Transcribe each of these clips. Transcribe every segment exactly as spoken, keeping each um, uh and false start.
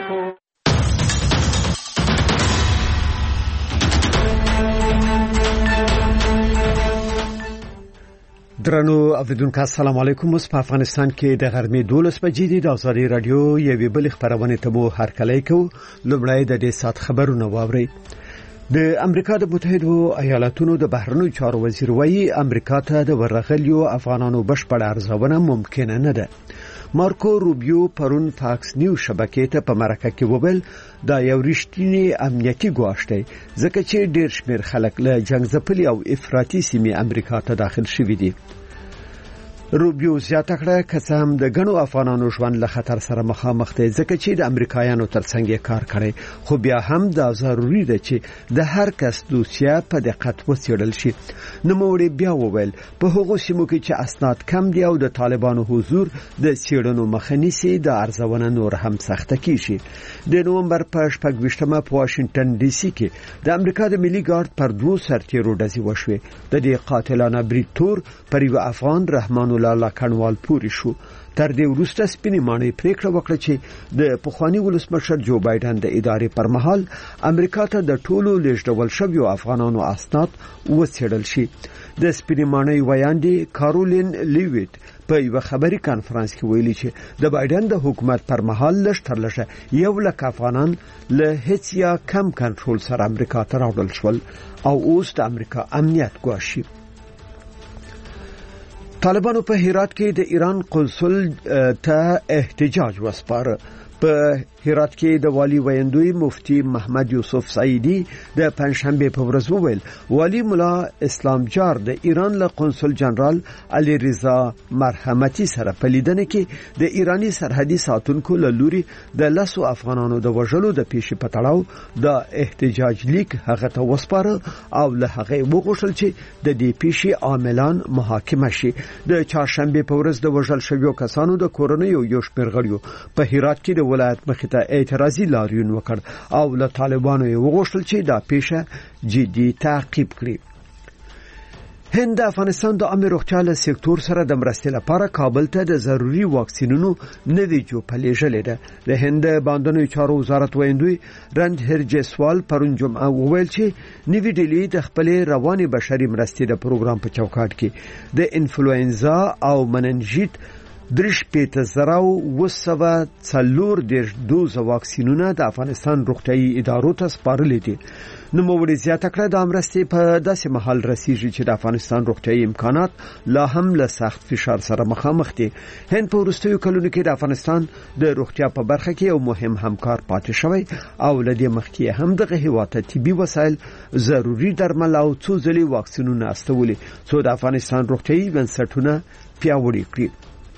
درنو اوریدونکو السلام علیکم. اوس په افغانستان کې د غرمې دولس بجې دي. د ازادي رادیو یوې بل خبرونه ته مو هرکلی کوو. لومړی د دې سات خبرونه واورئ. د امریکا د متحده ایالاتونو د بهرنیو چارو وزیر وایي امریکا ته د ورغلیو افغانانو بشپړ ارزونه ممکن نه ده. مارکو روبیو پرون فاکس نیوز شبکې ته په مرکه کې وویل دا یو رښتینی امنیتي ګواښ دی ځکه چې ډېر شمېر خلک له جنګ ځپلي او افراطي سیمې امریکا ته داخل شوي دي. روبیو زیاته کړه که څه هم د غنو افغانانو ژوند له خطر سره مخامخ دی ځکه چې د امریکایانو ترڅنګ کار کوي، خو بیا هم دا ضروری ده چې د هر کس دوسیه په دقت وڅېړل شي. نوموړي بیا وویل په هغو سیمو کې چې اسناد کم دي او د طالبانو حضور د څېړنو مخه نیسي د ارزونه نور هم سخته کیږي. د نومبر په شپږ ویشتمه په واشنگټن ډي سي کې د امریکا د ملي ګارد پر دوه سرتیرو ډزې وشوې. د دې قاتلانه بریتور پر یو افغان رحمان الله کنوال پوری شو. تر دې وروسته سپینې ماڼۍ پریکړه وکړه چې د پخوانی ولسمشر جو بایدن د ادارې پر مهال امریکا ته د ټولو لیږدول شویو افغانانو اسناد وڅېړل شي. د سپینې ماڼۍ ویاندې کارولین لیویت په یو خبري کانفرنس کې ویلي چې د بایدن د حکومت پر مهال لږ تر لږه یو لک افغانان له هیڅ یا کم کنټرول سره امریکا ته راوړل شول او اوس د امریکا امنیت ګواښي. طالبانو په هرات کې د ایران قنصل ته احتجاج وسپاره. په هرات کې د والی ویندوی مفتی محمد یوسف سعیدی د پنځشنبه په ورځ وویل والی مولا اسلام جار د ایران له قنصل جنرال علي رضا مرحمتي سره په لیدنه کې د ایرانی سرحدي ساتونکو له لوري د لسو افغانانو د وژلو د پیښې په تړاو د احتجاج لیک هغه ته وسپاره او له هغه وغوښتل چې د دې پیښې عاملان محاکمه شي. د چهارشنبه په ورځ د وژل شویو کسانو د کورنیو یو شمېر غړیو په هرات کې د ولایت مخې ته اعتراضي لاریون وکړ او له طالبانو یې وغوښتل چې دا پیښه جدي تعقیب کړي. هند د افغانستان د عامه روغتیا له سکتور سره د مرستې لپاره کابل ته د ضروري واکسینونو نوې جوپه لیږلې ده. د هند باندنیو چارو وزارت ویندوی رند هرجسوال پرون جمعه وویل چې نوې ډلې د خپل رواني بشري مرستې د پروګرام په چوکاټ کې د انفلوئنزا او مننجیت درش پیته زراو وسوه څلور دیرش دوز واکسینونه د افغانستان روغتیايي ادارو ته سپارلې دي. نوموړي زیاته کړه د امرستې په داسې محل رسیږي چې د افغانستان روغتیايي امکانات لا هم له سخت فشار سره مخامخ دي. هند په وروستیو کلونو کې د افغانستان د روغتیا په برخه کې یو مهم همکار پاتې شوی او لدې مخکې هم دغه هیواد ته طبي وسایل، ضروري درمل او څو ځلې واکسینونه استولي څو د افغانستان روغتیايي بنسټونه پیاوړي کړي.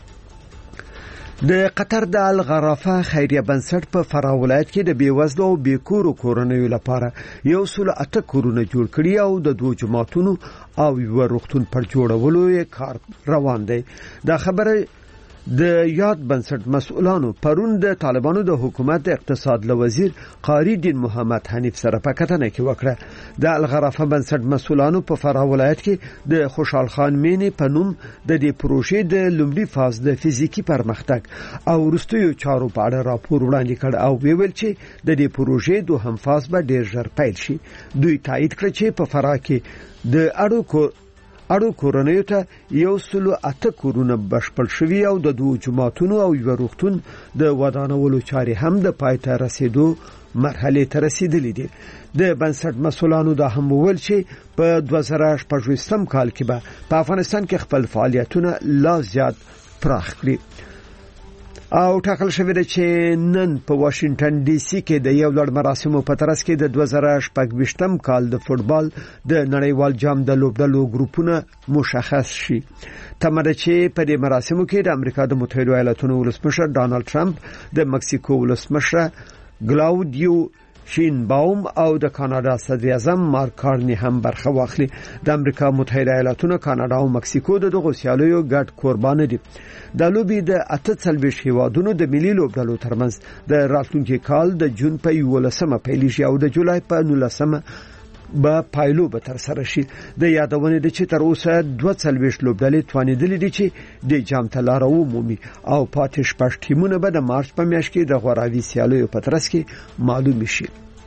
د قطر د الغرافه خیریه بنسټ په فراه ولایت کې د بیوزلو او بیکورو کورنیو لپاره یو سل اته کورونه جوړ کړي او د دوه جماعتونو او یو روغتون پر جوړولو یې کار روان دی. دا خبره د یاد بنسټ مسؤلانو پرون د طالبانو د حکومت د اقتصاد له وزیر قاری دین محمد حنیف سره په کتنه کې وکړه. د الغرافه بنسټ مسؤلانو په فراه ولایت کې د خوشحال خان مینې په نوم د دې پروژې د لومړي فاز د فزیکی پرمختګ او وروستیو چارو په اړه راپور وړاندې کړ او ویل چې د دې پروژې دوهم فاز به ډیر ژر پیل شي. دوی تایید کړ چې په فراه کې د اړو اړو کورنیو ته یو سل اته کورونه بشپړ شوي او د دوه جماعتونو او یو روغتون د ودانولو چارې هم د پای ته رسیدو مرحله ته رسیدلې دي. د بنسټ مسؤلانو دا هم وویل چې په دوه زره شپږم کال کې به په افغانستان کې خپل فعالیتونه لا زیات پراخ کړي. او ټاکل شوی دی چې نن په واشنگټن ډي سي کې د یو لړ مراسمو په ترڅ کې د دوه زره شپږم کال د فوتبال د نړیوال جام د لوبډلو ګروپونه مشخص شي. تمره چې په دې مراسمو کې د امریکا د متحده ایالاتونو ولسمشر ډانلډ ټرمپ، د مکسیکو ولسمشر کلاودیو شینباوم او د کاناډا صدر اعظم مارک کارني هم برخه واخلي. د امریکا متحده ایالاتونو، کاناډا او مکسیکو د دغه سیالیو ګډ قربان دي. د لوبي د اته څلوېښت هیوادونو د ملي لوبډلو ترمنځ د راتلونکي کال د جون په یولسمه پیلیږي او د جولای په نولسمه به پایلو به تر سره شي. د یادونه دي چې تر اوسه دوه څلوېښت لوبډلې توانېدلې دي چې د جام ته لاره ومومي او پاتې شپږ ټیمونه به د مارچ په میاشت کې د غوراوي سیالیو په ترڅ کې معلوم شي.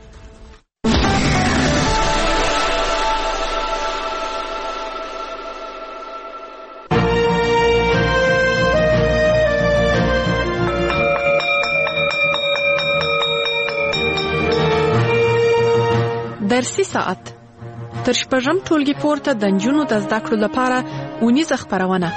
درسي ساعت تر شپږم ټولګي پورته د نجونو د زده کړو لپاره اونیزه خپرونه.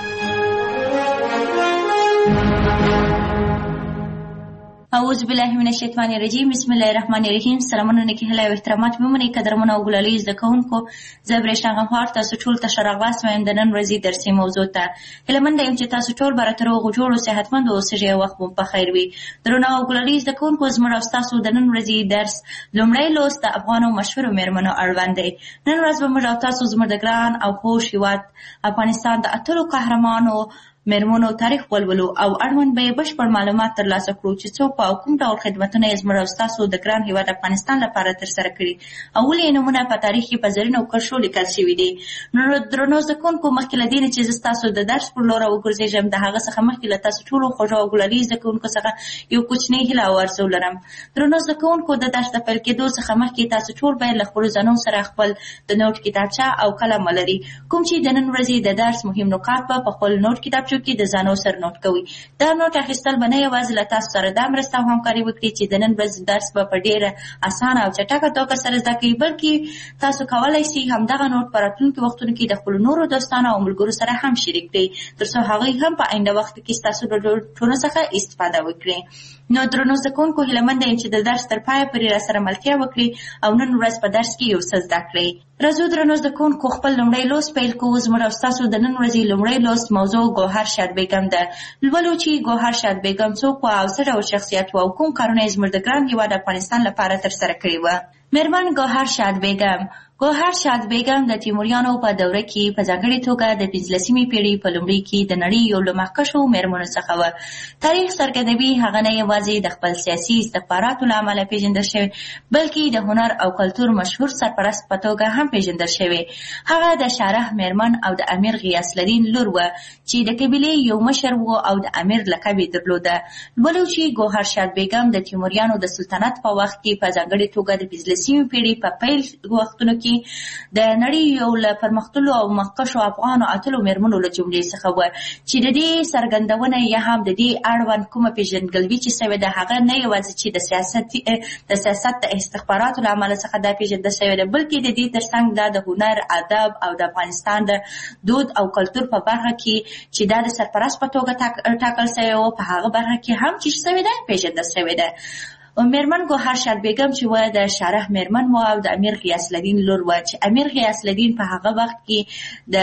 اعوذ بالله من الشیطان الرجیم. بسم الله الرحمن الرحیم. سلامونه نیکی هیله او احترامات ممنې قدرمنه او ګلالي زده کوونکو، زه برېښنا غمخوار تاسو ټول ته ښه راغلاست وایم د نن ورځې درسي موضوع ته. هیله منده یم چې تاسو ټول به راته روغ جوړ او صحتمند اوسئ او وخت مو په خیر وي. درنو او ګلالي زده کوونکو، زموږ او ستاسو د نن ورځې درس لومړی لوست د افغانو مشهورو مېرمنو اړوند دی. نن ورځ به موږ او تاسو زموږ د ګران او خوږ هېواد افغانستان د اتلو قهرمانو مېرمنو تاریخ ولولو او اړوند به یې بشپړ معلومات ترلاسه کړو چې څوک او کوم ډول خدمتونه یې زموږ او ستاسو د ګران هېواد افغانستان لپاره ترسره کړي او ولې یې نومونه په تاریخ کې په زرینو کرښو لیکل شوي دي. نو درنو زده کوونکو، مخکې له دې نه چې زه ستاسو د درس پر لوره وګرځېږم، د هغه څخه مخکې له تاسو ټولو خوږو او ګلالي زده کوونکو څخه یو کوچنی هیله او ارزو لرم. درنو زده کوونکو، د درس د پیل کېدو څخه مخکې تاسو ټول باید له خپلو ځانونو سره خپل د نوټ کتابچه او قلم ولري، کوم چې د نن ورځې د درس مهم نکات به په خپل نوټ کتابچو کې د ځانو سره نوٹ کوي. دا نوٹ اخیستل به نه یوازې له تاسو سره دا مرسته او همکاري وکړي چې د نن ورځې درس به په ډېره اسانه او چټکه توګه سره زده کړئ، بلکې تاسو کولی شئ همدغه نوٹ په راتلونکي وختونو کې د خپلو نورو دوستانو او ملګرو سره هم شریک کړئ، تر څو هغوی هم په آینده وخت کې ستاسو د نوټونو څخه استفاده وکړي. نو درنو زده کوونکو، هیله منده یم چې د درس تر پایه پورې راسره ملتیا وکړي او نن ورځ په درس کې یو څه زده کړئ. راځو درنو زده کوونکو، خپل لومړی لوست پیل کوو. زموږ او ستاسو د نن ورځې لومړی لوست موضوع ګوهر شاد بیګم ده. لولو چې ګوهر شاد بیګم څوک وه او څه ډول شخصیت وه او کوم کارونه یې زموږ د ګران هېواد افغانستان لپاره ترسره کړي وه. مېرمن ګوهر شاد بیګم ګوهر شاد بیګم د تیموریانو په دوره کې په ځانګړې توګه د پنځلسمې پېړۍ په لومړي کې د نړۍ یو له مخکښو مېرمنو څخه وه. تاریخ څرګندوي هغه نه یوازې د خپل سیاسي استخباراتو له امله پېژندل شوې، بلکې د هنر او کلتور مشهور سرپرست په توګه هم پېژندل شوې. هغه د شارح مېرمن او د امیر غیاث الدین لور وه چې د قبیلې یو مشر و او د امیر لقب یې درلوده. لولو چې ګوهر شاد بیګم د تیموریانو د سلطنت په وخت کې په ځانګړې توګه د پنځلسمې پېړۍ په پیل وختونو کې د نړۍ یو له پرمختللو او مخکښو افغانو اتلو مېرمنو له جملې څخه وه چې د دې څرګندونه یا هم د دې اړوند کومه پېژندګلوي چې سوې ده، هغه نه یوازې چې د سیاست د سیاست د استخباراتو له امله څخه دا پېژندل سوې ده، بلکې د دې ترڅنګ دا د هنر، ادب او د افغانستان د دود او کلتور په برخه کې چې دا د سرپرست په توګه ټاکل سوی و، په هغه برخه کې هم چې سوې ده پېژندل سوې ده. مېرمن ګوهر شاد بیګم چې وه د شارح مېرمن وه او د امیر غیاث الدین لور وه چې امیر غیاث الدین په هغه وخت کې د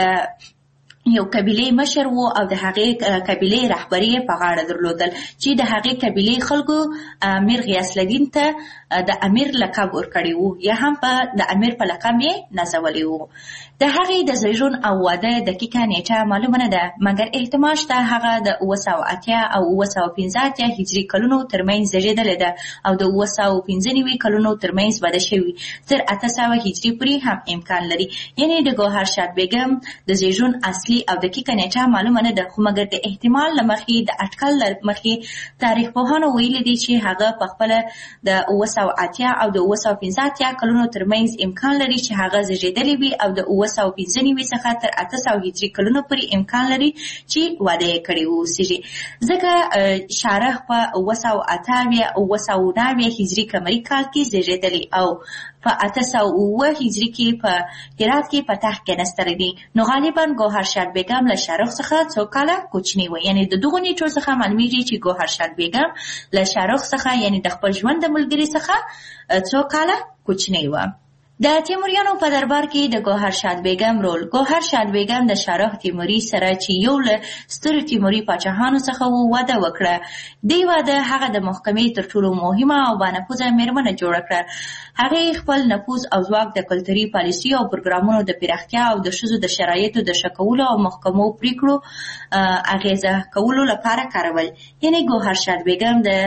یو قبیلې مشر و او د هغې قبیلې رهبري یې په غاړه درلودل چې د هغې قبیلې خلکو امیر غیاث الدین ته د امیر لقب ورکړی و یا هم په د امیر په لقب یې نازولی و. د هغې د زیږون او واده دقیقه نیټه معلومه نه ده، مګر احتمال شته هغه د اوه سوه اتیا او اوه سوه پنځه اتیا هجري کلونو ترمنځ زیږېدلې ده او د اوه سوه پنځه نوي کلونو ترمنځ واده شوي، تر اته سوه هجري پورې هم امکان لري. یعنې د ګوهر شاد بیګم د زیږون اصلي او دقیقه نیټه معلومه نه ده، خو مګر د احتمال له مخې د اټکل له مخې تاریخ پوهانو ویلي دي چې هغه په خپله د اوه سوه اتیا او د اوه سوه پنځه اتیا کلونو ترمنځ امکان لري چې هغه زیږېدلې وي او د اوه سوه پنځه نوي څخه تر اته سوه هجري کلونو پورې امکان لري چې واده یې کړی واوسېږي، ځکه شارح په اوه سوه اته اویا اوه سوه نهه اویا هجري قمري کال کې زیږېدلی او په اته سوه اووه هجري کې په هرات کې په تخت کېناستلی دي. نو غالبا ګوهر شاد بیګم له شارح څخه څو کاله کوچنی وه، یعنې د دغو نیټو څخه معلومیږي چې ګوهر شاد بیګم له شارح څخه یعنې د خپل ژوند د ملګري څخه څو کاله کوچنی وه. د تیموریانو په دربار کې د ګوهر شاد بیګم رول. ګوهر شاد بیګم د شارح تیموري سره چې یو له سترو تیموري پاچاهانو څخه و واده وکړه. دې واده هغه د محکمې تر ټولو مهمه او بانفوذه مېرمنه جوړه کړه. هغې خپل نفوذ او ځواک د کلتوري پالیسي او پروګرامونو د پراختیا او د ښځو د شرایطو د ښه کولو او محکمو پریکړو اغیزه کولو لپاره کارول. یعنې ګوهر شاد بیګم د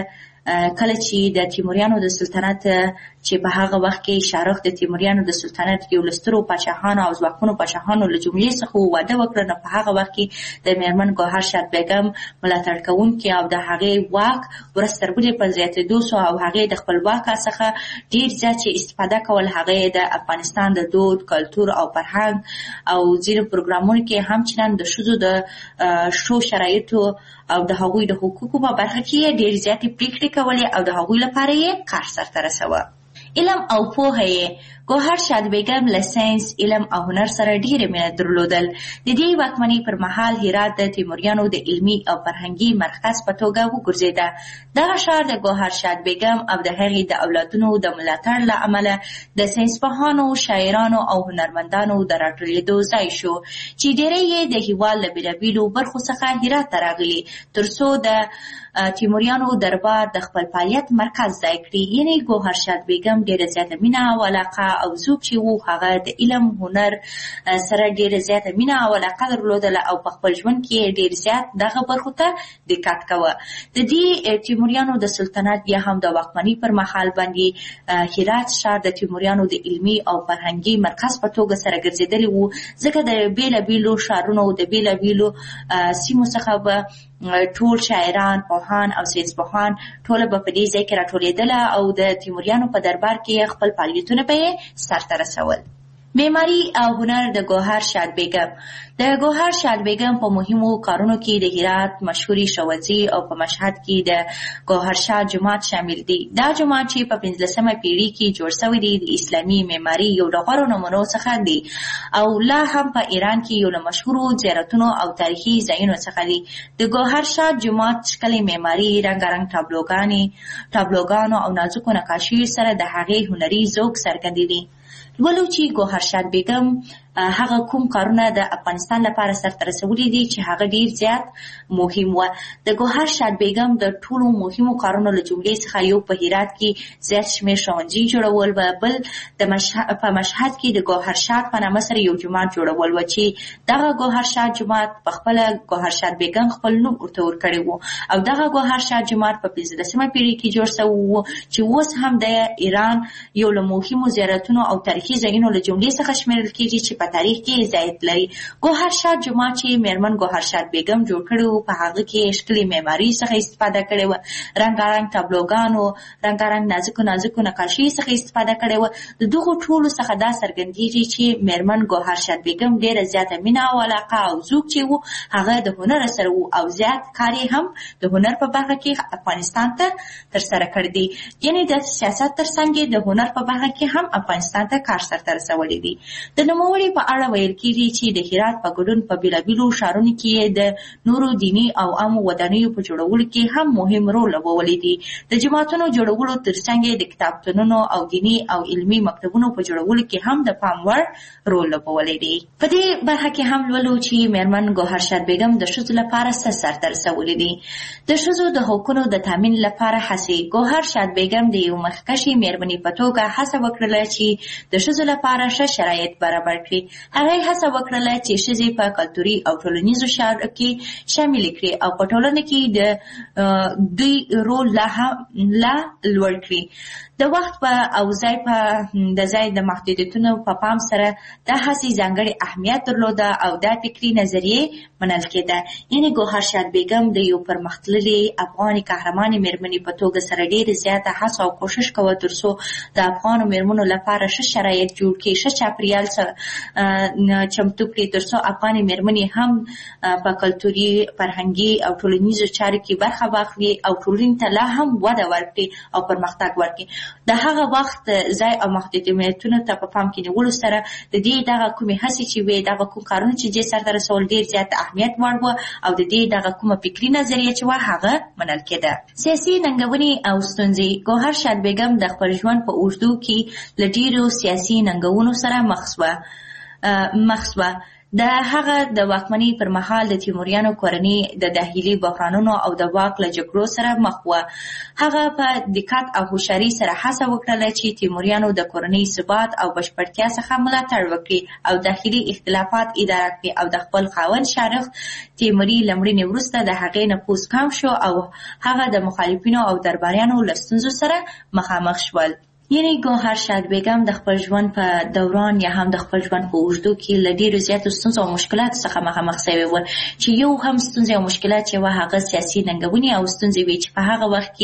کله چې د تیموریانو د سلطنت چې په هغه وخت کې شارخ د تیموریانو د سلطنت یو لسترو پاچاهانو او ځواکمنو پاچاهانو له جملې څخه واده وکړ، نو په هغه وخت کې د میرمن ګوهر شاد بیګم ملاتړ کوونکي او د هغې واک ورځ تر بلې په زیاتېدو سو او هغې د خپل واک څخه ډېر زیات چې استفاده کول، هغې د افغانستان د دود، کلتور او فرهنګ او ځینو پروګرامونو کې هم چنان د ښځو د ښو شرایطو او د هغوی د حقوقو په برخه کې ډېر زیاتې پریکړې کولې او د هغوی لپاره یې کار سرته رسوه. علم او پوهه یې ګوهر شاد بیګم له ساینس، علم او هنر سره ډېره مینه درلودل. د دې واکمنۍ پر مهال هرات د تیموریانو د علمي او فرهنګي مرکز په توګه وګرځېده. دغه ښار د ګوهر شاد بیګم او د هغې د اولادونو د ملاتړ له امله د ساینسپوهانو، شاعرانو او هنرمندانو د راټولېدو ځای شو چې ډېری یې د هېواد له بېلابېلو برخو څخه هرات ته راغلي تر څو د تیموریانو دربار د خپل فعالیت مرکز ځای کړي. یعنې ګوهر شاد بیګم ډېره زیاته مینه او علاقه او څوک چې وو هغه د علم هنر سره ډېره زیاته مینه او علاقه درلودله او په خپل ژوند کې ډېر زیات دغه برخو ته دقت کوه. د دې تیموریانو د سلطنت بیا هم د واکمنۍ پر مهال باندې هرات ښار د تیموریانو د علمي او فرهنګي مرکز په توګه سره ګرځېدلی وو، ځکه د بېلابېلو ښارونو د بېلابېلو سیمو څخه به ټول شاعران، پوهان او ساینسپوهان ټوله به په دې ځای کې راټولېدله او د تیموریانو په دربار کې خپل فعالیتونه به یې سرته رسول. معماري او هنر د ګوهر شاد بیګم د ګوهر شاد بیګم په مهمو کارونو کې د هرات مشهوري ښوونځي او په مشهد کې د ګوهر شاه جومات شامل دي. دا جومات چې په پنځلسمه پیړۍ کې جوړ شوی دی د اسلامي معماري یو له غوره نمونو څخه دی او لا هم په ایران کې یو له مشهورو زیارتونو او تاریخي ځایونو څخه دی. د ګوهر شاه جومات ښکلې معماري، رنګارنګ ټابلوګانې ټابلوګانو او نازکو نقاشیو سره د هغې هنري ذوق څرګندوي. ولو چې ګوهر شاد بیګم هغه کوم کارونه د افغانستان لپاره سرته رسولي دي چې هغه ډیر زیات مهم و. د ګوهر شاد بیګم د ټولو مهمو کارونو له جملې څخه یو په هرات کې زیات شمېر ښوونځي جوړول و، بل د مشهد په مشهد کې د ګوهر شاد په نامه سره یو جومات جوړول و چې دغه ګوهر شاد جومات په خپله ګوهر شاد بیګم خپل نوم ورته ورکړی و او دغه ګوهر شاد جومات په پنځلسمه پیړۍ کې جوړ شوی و چې اوس هم د ایران یو له مهمو زیارتونو او تاریخي ځایونو له جملې څخه شمېرل کېږي چې په تاریخ کې ځای لري. ګوهر شاد جومات چې میرمن ګوهر شاد بیګم جوړ کړی و په هغه کې ښکلې معماري څخه استفاده کړې وه، رنګارنګ ټابلوګانو، رنګارنګ نازکو نازکو نقاشي څخه استفاده کړې وه. د دغو ټولو څخه دا څرګندېږي چې میرمن ګوهر شاد بیګم ډېره زیاته مینه او علاقه او ذوق چې و هغه د هنر سره و او زیات کار یې هم د هنر په برخه کې افغانستان ته ترسره کړی دی. یعنې د سیاست تر څنګ د هنر په برخه کې هم افغانستان ته کار سرته رسولی دی. د نوموړي په اړه ویل کېږي چې د هرات په ګډون په بېلابېلو ښارونو کې د نورو دیني او عامو ودانیو په جوړولو کې هم مهم رول لوبولی دی. د جوماتونو جوړولو تر څنګ د کتابتونونو او دیني او علمي مکتبونو په جوړولو کې هم د پام وړ رول لوبولی دی. په دې برخه کې هم لولو چې میرمن ګوهر شاد بیګم د ښځو لپاره څه سرته رسولی دی. د ښځو د حقونو د تامین لپاره هڅې. ګوهر شاد بیګم د یو مخکښې میرمنې په توګه هڅه وکړله چې د ښځو لپاره ښه شرایط برابر کړي. هغه هڅه وکړله چې ښځې په کلتوري او ټولنیزو چارو کې شامل کړي او په ټولنه کې د دوی رول لا لا لوړ کړي. د وخت په او ځای په د ځای د محدودیتونو په پام سره دا هڅې ځانګړې اهمیت درلوده او دا فکري نظریې منل کېده. یعنې ګوهر شاد بیګم د یو پرمختللې افغاني قهرمانې میرمنې په توګه سره ډېرې زیاته هڅه او کوشش کوه تر څو د افغانو میرمنو لپاره ښه شرایط جوړ کړي، ښه چاپېریال چمتو کړي تر څو افغاني میرمنې هم په کلتوري، فرهنګي او ټولنیزو چارو کې برخه واخلي او ټولنې ته لا هم وده ورکړي او پرمختګ ورکړي. د هغه وخت ځای او محدودیتونو ته په پام کې نیولو سره د دې دغه کومې هڅې چې وې دغه کوم کارونه چې دې سرته رسول ډېر زیات اهمیت وړ وه او د دې دغه کومه فکري نظریه چې وه هغه منل کېده. سیاسي ننګونې او ستونزې. ګوهر شاد بیګم د خپل ژوند په اوږدو کې له ډېرو سیاسي ننګونو سره مخ شوه مخ شوه د هغه د واکمنۍ پر مهال د تیموریانو کورنۍ د داخلي بحرانونو او د واک له جګړو سره مخ وه. هغه په دقت او هوښیارۍ سره هڅه وکړله چې تیموریانو د کورنۍ ثبات او بشپړتیا څخه ملاتړ وکړي او داخلي اختلافات اداره کړي او د خپل خاوند شارخ تیموري له مړینې وروسته د هغې نفوذ کم شو او هغه د مخالفینو او درباریانو له ستونزو سره مخامخ شول. یعنی ګوهر شاد بیګم د خپل ژوند په دوران یا هم د خپل ژوند په اوږدو کې له ډېرو زیاتو ستونزو او مشکلاتو څخه مخامخ شوې وه چې یو هم ستونزې او مشکلات چې وه هغه سیاسي ننګونې او ستونزې وې چې په هغه وخت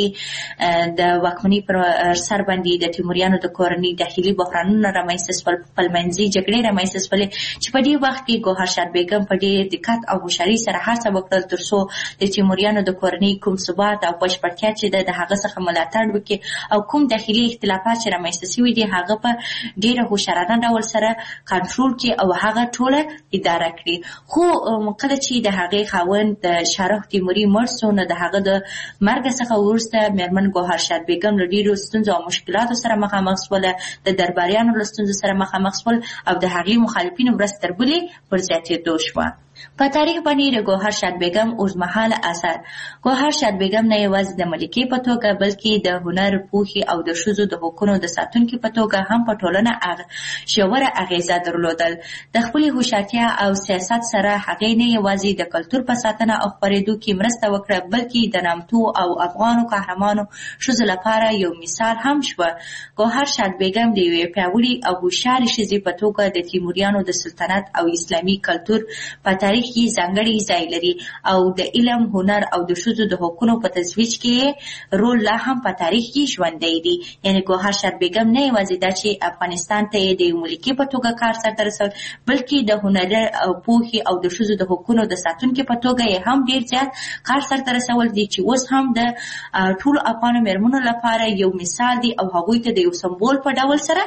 کې د واکمنۍ پر سر باندې د تیموریانو د کورنۍ داخلي بحرانونه رامنځته شول، خپلمنځي جګړې رامنځته شولې چې په دې وخت کې ګوهر شاد بیګم په ډېر دقت او هوښیارۍ سره هڅه وکړل تر څو د تیموریانو د کورنۍ کوم ثبات او بشپړتیا چې ده د هغه څخه ملاتړ وکړي او کوم داخلي اختلافات چې رامنځته شوي دي هغه په ډېره هوښیارانه ډول سره کنټرول کړي او هغه ټوله اداره کړي. خو کله چې د هغې خاوند د شارخ تیموري مړ شو نو د هغه د مرګ څخه وروسته مېرمن ګوهر شاد بیګم له ډېرو ستونزو او مشکلاتو سره مخامخ شوله، د درباریانو له ستونزو سره مخامخ شول او د هغې مخالفینو ورځ تر بلې پر زیاتېدو شوه. په تاریخ باندې د ګوهر شاد بیګم اوږدمهاله اثر. ګوهر شاد بیګم نه یوازې د ملکې په توګه بلکې د هنر، پوهې او د ښځو د حقونو د ساتونکي په توګه هم په ټولنه ژوره اغیزه درلودل. د خپلې هوښیارتیا او سیاست سره هغې نه یوازې د کلتور په ساتنه او خپرېدو کې مرسته وکړه بلکې د نامتو او افغانو قهرمانو ښځو لپاره یو مثال هم شوه. ګوهر شاد بیګم د یوې پیاوړې او هوښیارې ښځې په توګه د تیموریانو د سلطنت او اسلامي کلتور په تاریخ کې ځانګړی ځای لري او د علم، هنر او د ښځو د حقونو په ترویج کې رول لا هم په تاریخ کې ژوندی دی. یعنې ګوهر شاد بیګم نه یوازې دا چې افغانستان ته یې د یو ملکې په توګه کار سرته رسول بلکې د هنر او پوهې او د ښځو د حقونو د ساتونکي په توګه یې هم ډېر زیات کار سرته رسول دي چې اوس هم د ټولو افغانو مېرمنو لپاره یو مثال دی او هغوی ته د یو سمبول په ډول سره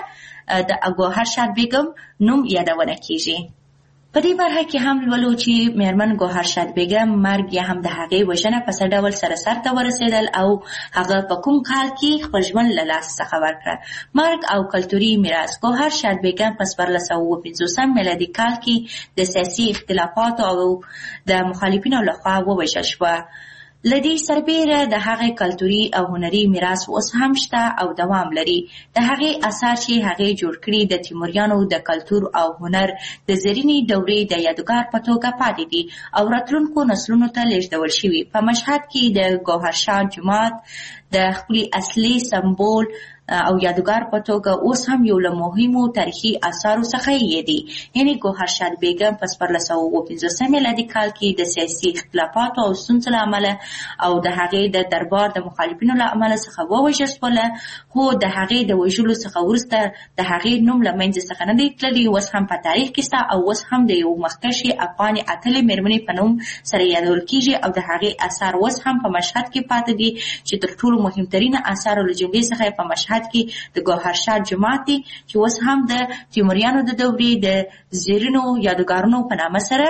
د ګوهر شاد بیګم نوم یادونه کیږي. په دې برخه کې هم لولو چې مېرمن ګوهر شاد بیګم مرګ یا هم د هغې وژنه په څه ډول سره سرته ورسېدل او هغه په کوم کال کې خپل ژوند له لاسه څخه ورکړه. مرګ او کلتوري میراث. ګوهر شاد بیګم په څوارلس سوه اووه پنځوسم میلادي کال کې د سیاسي اختلافاتو او د مخالفینو لخوا ووژل شوه. له دې سربیره د هغې کلتوري او هنري میراث اوس هم شته او دوام لري. د هغې اثار چې هغې جوړ کړي د تیموریانو د کلتور او هنر د زرینې دورې د یادګار په توګه پاتې دي او راتلونکو نسلونو ته لیږدول شوي. په مشهد کې د ګوهر شاد جومات د خپلې اصلي سمبول او یادګار په توګه اوس هم یو له مهمو تاریخي اثارو څخه یې دي. یعنې ګوهر شاد بیګم په څوارلس سوه اووه پنځوسم میلادي کال کې د سیاسي اختلافاتو او ستونزو له امله او د هغې د دربار د مخالفینو له امله څخه ووژل شوله، خو د هغې د وژلو څخه وروسته د هغې نوم له منځه څخه نه دی تللی. اوس هم په تاریخ کې شته او اوس هم د یو مخکښې افغانې اتلې مېرمنې په نوم سره یادول کیږي او د هغې اثار اوس هم په مشهد کې پاتې دي چې تر ټولو مهمترینه اثارو له جملې څخه په مشهد کې د ګوهر شاد جومات دی چې اوس هم د تیموریانو د دورې د زیرینو یادګارونو په نامه سره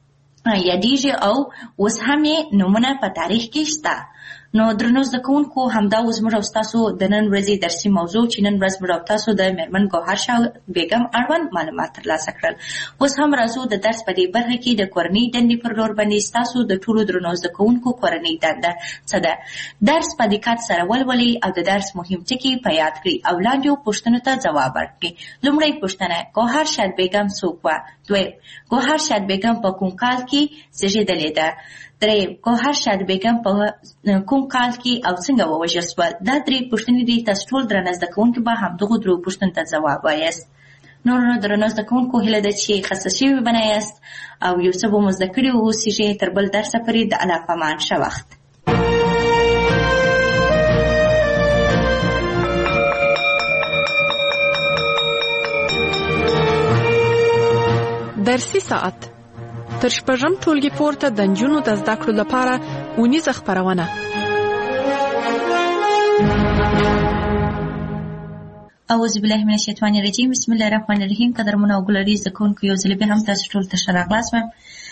یادیږي او اوس هم یې نومونه په تاریخ کې شته. نو درنو زده کوونکو همدا اوس موږ او ستاسو د نن ورځې درسي موضوع چې نن ورځ موږ او تاسو د مېرمن ګوهر شاد بیګم اړوند معلومات ترلاسه کړل. اوس هم راځو د درس په دې برخه کې د کورنۍ دندې پر لور باندې ستاسو د ټولو درنو زده کوونکو کورنۍ دنده څه ده. درس په دقت سره ولولئ او د درس مهم ټکي په یاد کړئ او لاندې پوښتنو ته ځواب ورکړئ. لومړی پوښتنه: ګوهر شاد بیګم څوک وه؟ دویم: ګوهر شاد بیګم په کوم کال کې زیږېدلې ده؟ دریم: ګوهر شاد بیګم په کوم کال کې او څنګه ووژل شوه؟ دا درې پوښتنې دي. تاسو ټول درنه زده کوونکي به همدغو درو پوښتنو ته ځواب وایاست. نور نو درنو زده کوونکو هیله ده چې خسته شوي به نه یاست او یو څه به مو زده کړي واوسیږئ. تر بل درسه پورې د الله په امان ښه وخت. درسي ساعت تر شپږم ټولګي پورته د نجونو د زده کړو لپاره اونیزه خپرونه. اعوذ بالله من الشیطان الرجیم. بسم الله الرحمن الرحیم. قدرمنو او ګلالي زده کوونکو یو ځل بیا هم تاسو ټول ته ښه راغلاست وایم.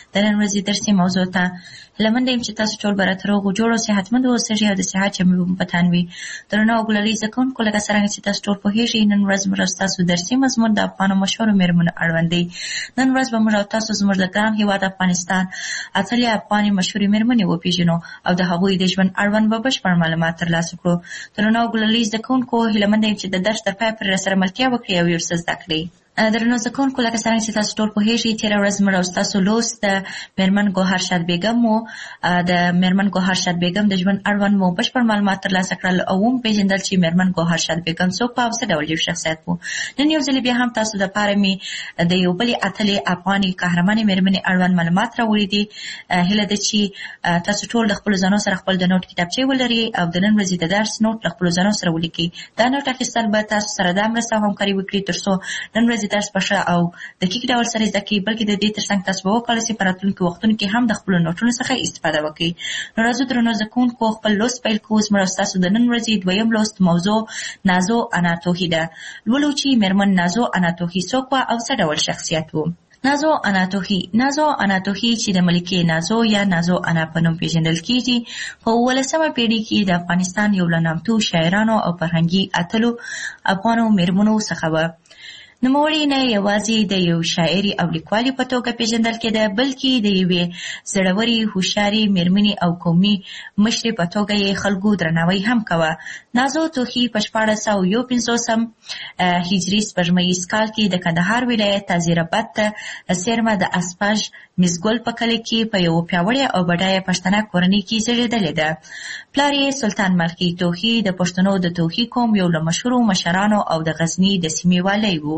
د نن ورځې درسي موضوع ته لمنډه يم چې تاسو ټول به راته روغ جوړ او صحتمند اوسئ او د صحت چمې په تن وي. درنو اوګلالي زده کوونکو لکه څرنګه چې تاسو ټول پوهېږئ نن ورځ موږ ستاسو درسي مضمون د افغانو مشهورو مېرمنو اړوند دی. نن ورځ به موږ او تاسو زموږ د ګران هېواد افغانستان اتلې افغاني مشهورې مېرمنې وپېژنو او د هغوی د ژوند اړوند به بشپړ معلومات ترلاسه کړو. درنو اوګلالي زده کوونکو هیله منده یم چې د درس تر پایه پورې راسره ملتیا وکړئ او یو څه زده کړئ. درنو زده کوونکو لکه څرنګه چې تاسو ټول پوهېږئ تېره ورځ موږ او ستاسو لوست د مېرمن ګوهرشاد بیګم و. د مېرمن ګوهرشاد بیګم د ژوند اړوند مو بشپړ معلومات ترلاسه کړل او وپېژندل چې مېرمن ګوهرشاد بیګم څوک په او څه ډول یو شخصیت و. نن یو ځلې بیا هم تاسو دپاره مې د یو بلې اتلې افغاني قهرمانې مېرمنې اړوند معلومات راوړي دي. هیله ده چې تاسو ټول د خپلو ځانو سره خپل د نوټ کتابچې ولرئ او د نن ورځې د درس نوټ له خپلو ځانو سره ولیکئ. دا نوټ اخیستل به تاسو سره دا مرسته او همکاري وکړي تر څو نن ورځې درس په ښه او دقیق ډول سره زده کړئ، بلکې د دې ترڅنګ تاسو به وکولای شئ په راتلونکي وختونو کې هم د خپلو نوټونو څخه استفاده وکړئ. نو راځو درنو زده کوونکو خپل لوست پیل کوو. زموږ او ستاسو د نن ورځې دویم لوست موضوع نازو انا توهی ده. لولو چې مېرمن نازو انا توهی څوک وه او څه ډول شخصیت و. نازو انا توهی نازو انا توهی چې د ملکې نازو یا نازو انا په نوم پیژندل کیږي په اوولسمه پیړۍ کې د افغانستان یو له نامتو شاعرانو او فرهنګي اتلو افغانو مېرمنو څخه وه. نوموړې نه یوازې د یو شاعري او لیکوالې په توګه پیژندل کېده، بلکې د یوې زړورې هوښیارې مېرمنې او قومي مشرې په توګه یې خلکو درناوی هم کوه. نازو توهی په شپاړس سوه یو پنځوسم هجري سپوږمیز کال کې د کندهار ولایت تازیراباد ته څیرمه د اسپاژ مزګل په کلي کې په یو پیاوړې او بډایه پښتنه کورنۍ کې زېږېدلې ده. پلار یې سلطان ملخي توهی د پښتنو د توهی قوم یو له مشهورو مشرانو او د غزني د سیمې والی و.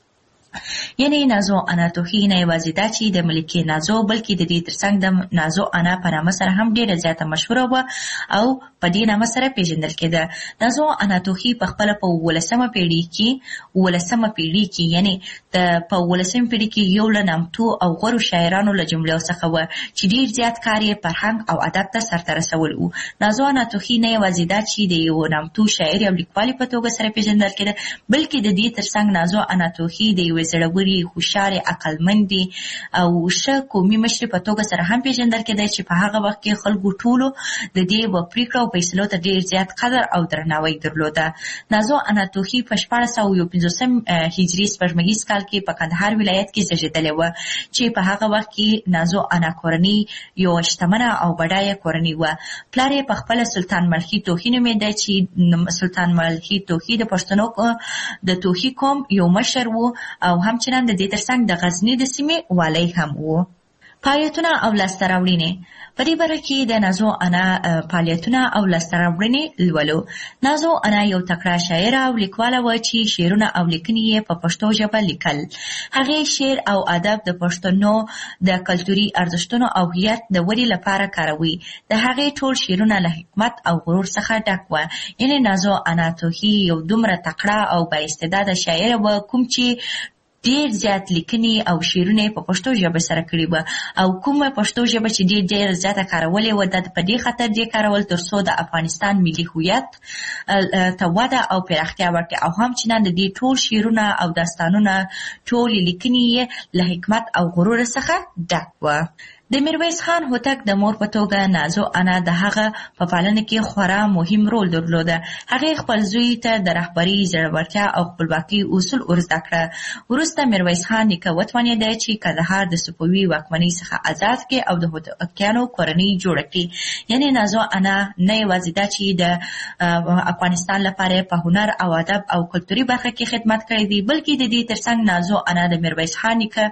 یعنی نازو انا توهی نه یوازې دا چې د ملکې نازو بلکې د دې ترڅنګ د نازو انا په نامه سره هم ډېره زیاته مشهوره وه او په دې نامه سره پیژندل کېده. نازو انا توهی په خپله په اوولسمه پیړۍ کې اوولسمه پیړۍ کې یعنې د په اوولسمه پیړۍ کې یو له نامتو او غوره شاعرانو له جملو څخه وه چې ډېر زیات کار یې فرهنګ او ادب ته سرته رسول و. نازو انا توهی نه یوازې دا چې د یو نامتو شاعرې او لیکوالې په توګه سره پیژندل کېده، بلکې د دې ترڅنګ نازو انا توهی د یوې زړورې هوښیارې عقلمندې او ښه قومي مشرې په توګه سره هم پیژندل کېدی چې په هغه وخت کې خلکو ټولو د دې و پرېکړو او فیصلو ته ډېر زیات قدر او درناوی درلوده. نازو انا توهی په شپاړس سوه یو پنځوسم هجري سپوږمیز کال کې په کندهار ولایت کې زېږېدلې وه چې په هغه وخت کې نازو انا کورنۍ یوه شتمنه او بډایه کورنۍ وه. پلار یې په خپله سلطان ملخي توهی نومېده چې سلطان ملخي توهی د پښتنو د توهی قوم یو مشر و او همچنان د دې ترڅنګ د غزني د سیمې والی هم و. فعالیتونه او لاسته راوړنې. په دې باره کې د نازو انا فعالیتونه او لاسته راوړنې لولو. نازو انا یو تکړه شاعره او لیکواله وه چې شعرونه او لیکنې یې په پښتو ژبه لیکل. هغې شعر او ادب د پښتنو د کلتوري ارزښتونو او هویت د ودې لپاره کاروي. د هغې ټول شعرونه له حکمت او غرور څخه ډک وه. یعنې نازو انا توهی یو دومره تکړه او بااستعداده شاعره وه کوم چې ډېر زیات لیکنې او شعرونه په پښتو ژبه سره کړي وه او کومه پښتو ژبه چې ډېر ډېر زیاته کارولې وه دا په دې خاطر دې کارول تر څو د افغانستان ملي هویت ته وده او پراختیا ورکړي او همچنان د دې ټول شعرونه او داستانونه ټولې لیکنې یې له حکمت او غرور څخه ډک وه. د میرویس خان هوتک د مور په توګه نازو انا د هغه په پالنه کې خورا مهم رول درلوده. هغې خپل زوی ته د رهبرۍ، زړورتیا او خپلواکۍ اصول ور زده کړه. وروسته میرویس خان نیکه وتوانېده چې کندهار د صفوي واکمنۍ څخه آزاد کړي او د هوتکیانو کورنۍ جوړه کړي. یعنې نازو انا نه یوازې دا چې د افغانستان لپاره په هنر او ادب او کلتوري برخه کې خدمت کړی دی، بلکې د دې ترڅنګ نازو انا د میرویس خان نیکه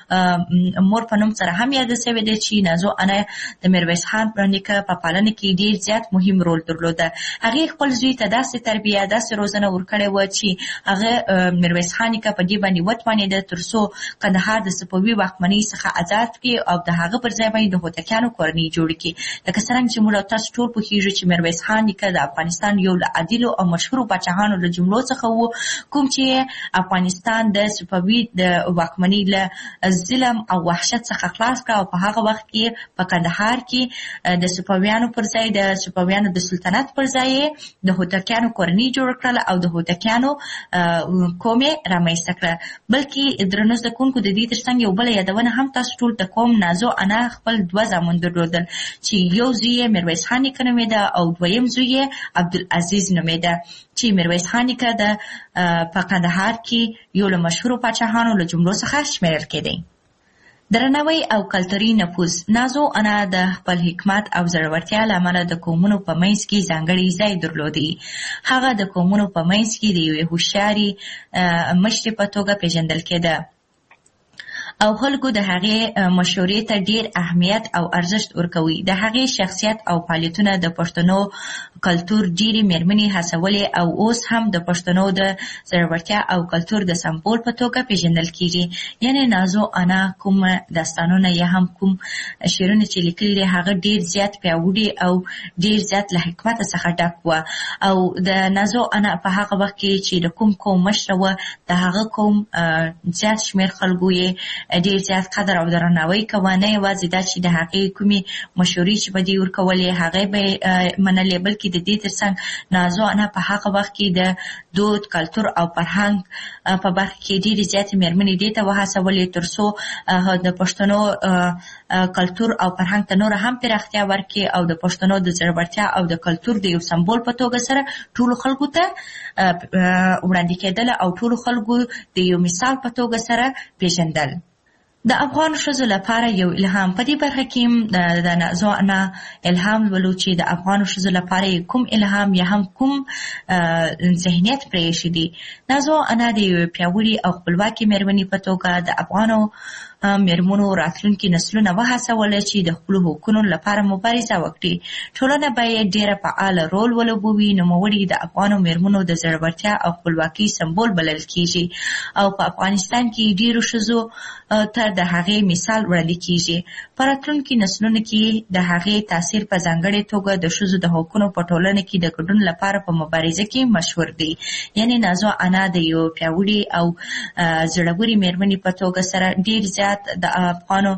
مور په نوم سره هم یاده شوې ده چې نازو انا د میرویس خان نیکه په پالنه کې ډېر زیات مهم رول درلوده. هغې خپل زوی ته داسې تربیه داسې روزنه ورکړې وه چې هغه میرویس خان نیکه په دې باندې وتوانېده تر څو کندهار د صفوي واکمنۍ څخه آزاد کړي او د هغه پر ځای باندې د هوتکیانو کورنۍ جوړه کړي. لکه څرنګه چې موږ تاسو ټول پوهېږو چې میرویس خان نیکه د افغانستان یو له عادلو او مشهورو پاچاهانو له جملو څخه و کوم چې افغانستان د صفوي د واکمنۍ له ظلم او وحشت څخه خلاص کړ او په هغه وخت کې په کندهار کې د صفویانو پر ځای د صفویانو د سلطنت پر ځای د هوتکیانو کورنۍ جوړ کړل او د هوتکیانو قوم رامنځته کړه. بلکې درنو زده کوونکو د دې ترڅنګ یو بله یادونه هم تاسو ټول ته کوم. نازو انا خپل دوه زامن درلودل چې یو زوی یې میرویس خان نیکه نومېده او دویم زوی یې عبدالعزیز نومېده چې میرویس خان نیکه د په کندهار کې یو له مشهورو پاچاهانو له جملو څخه شمیرل کېدی. درناوی او کلتوري نفوذ. نازو انا د خپل حکمت او زړورتیا له امله د قومونو په منځ کې ځانګړی ځای درلودی. هغه د قومونو په منځ کې د یوې هوښیارې مشرې په توګه پیژندل کېده او خلکو د هغې مشورې ته ډیر اهمیت او ارزښت ورکوي. د هغې شخصیت او فعالیتونه د پښتنو کلتور ډیرې مېرمنې هڅولې او اوس هم د پښتنو د زړورتیا او کلتور د سمبول په توګه پیژندل کیږي. یعنی نازو انا کوم داستانونه یا هم کوم شعرونه چې لیکلي دي هغه ډیر زیات پیاوړي او ډیر زیات له حکمت څخه ډک وه. او د نازو انا په هغه وخت کې چې د کوم قوم مشره وه د هغه قوم زیات شمېر خلکو یې ډیر زیات قدر او درناوی کوه. نه یوازې دا چې د هغې کومې مشورې چې به دې ورکولې هغې به یې منلې بلکې د دې ترڅنګ نازو انا په هغه وخت کې د دود کلتور او فرهنګ په برخه کې ډېرې زیاتې مېرمنې دې ته وهڅولې تر څو د پښتنو کلتور او فرهنګ ته نوره هم پراختیا ورکړي او د پښتنو د زړورتیا او د کلتور د یو سمبول په توګه سره ټولو خلکو ته وړاندې کېدل او ټولو خلکو د یو مثال په توګه سره پیژندل. د افغان ښځو لپاره یو الهام. په دې برخه کې د نازو انا الهام ولو چې د افغان ښځو لپاره کوم الهام یا هم کوم ذهنیت پرې ایښی دی. نازو انا د یوې پیاوړې او خپلواکې مېرمنې په توګه د افغانو مېرمنو راتلونکي نسلونه وهڅول چې د خپلو حقونو لپاره مبارزه وکړي. ټولنه باید ډېره فعاله رول ولوبوي. نوموړي د افغانو مېرمنو د زړورتیا او خپلواکۍ سمبول بلل کیږي او په افغانستان کې ډېرو ښځو ته د هغې مثال وړاندې کیږي. په راتلونکي نسلونو کې د هغې تاثیر په ځانګړې توګه د ښځو د حقونو په ټولنه کې د ګډون لپاره په مبارزه کې مشهور دی. یعنی نازو انا د یو پیاوړي او زړورې مېرمنې په توګه سره ډېر زیات د افغانو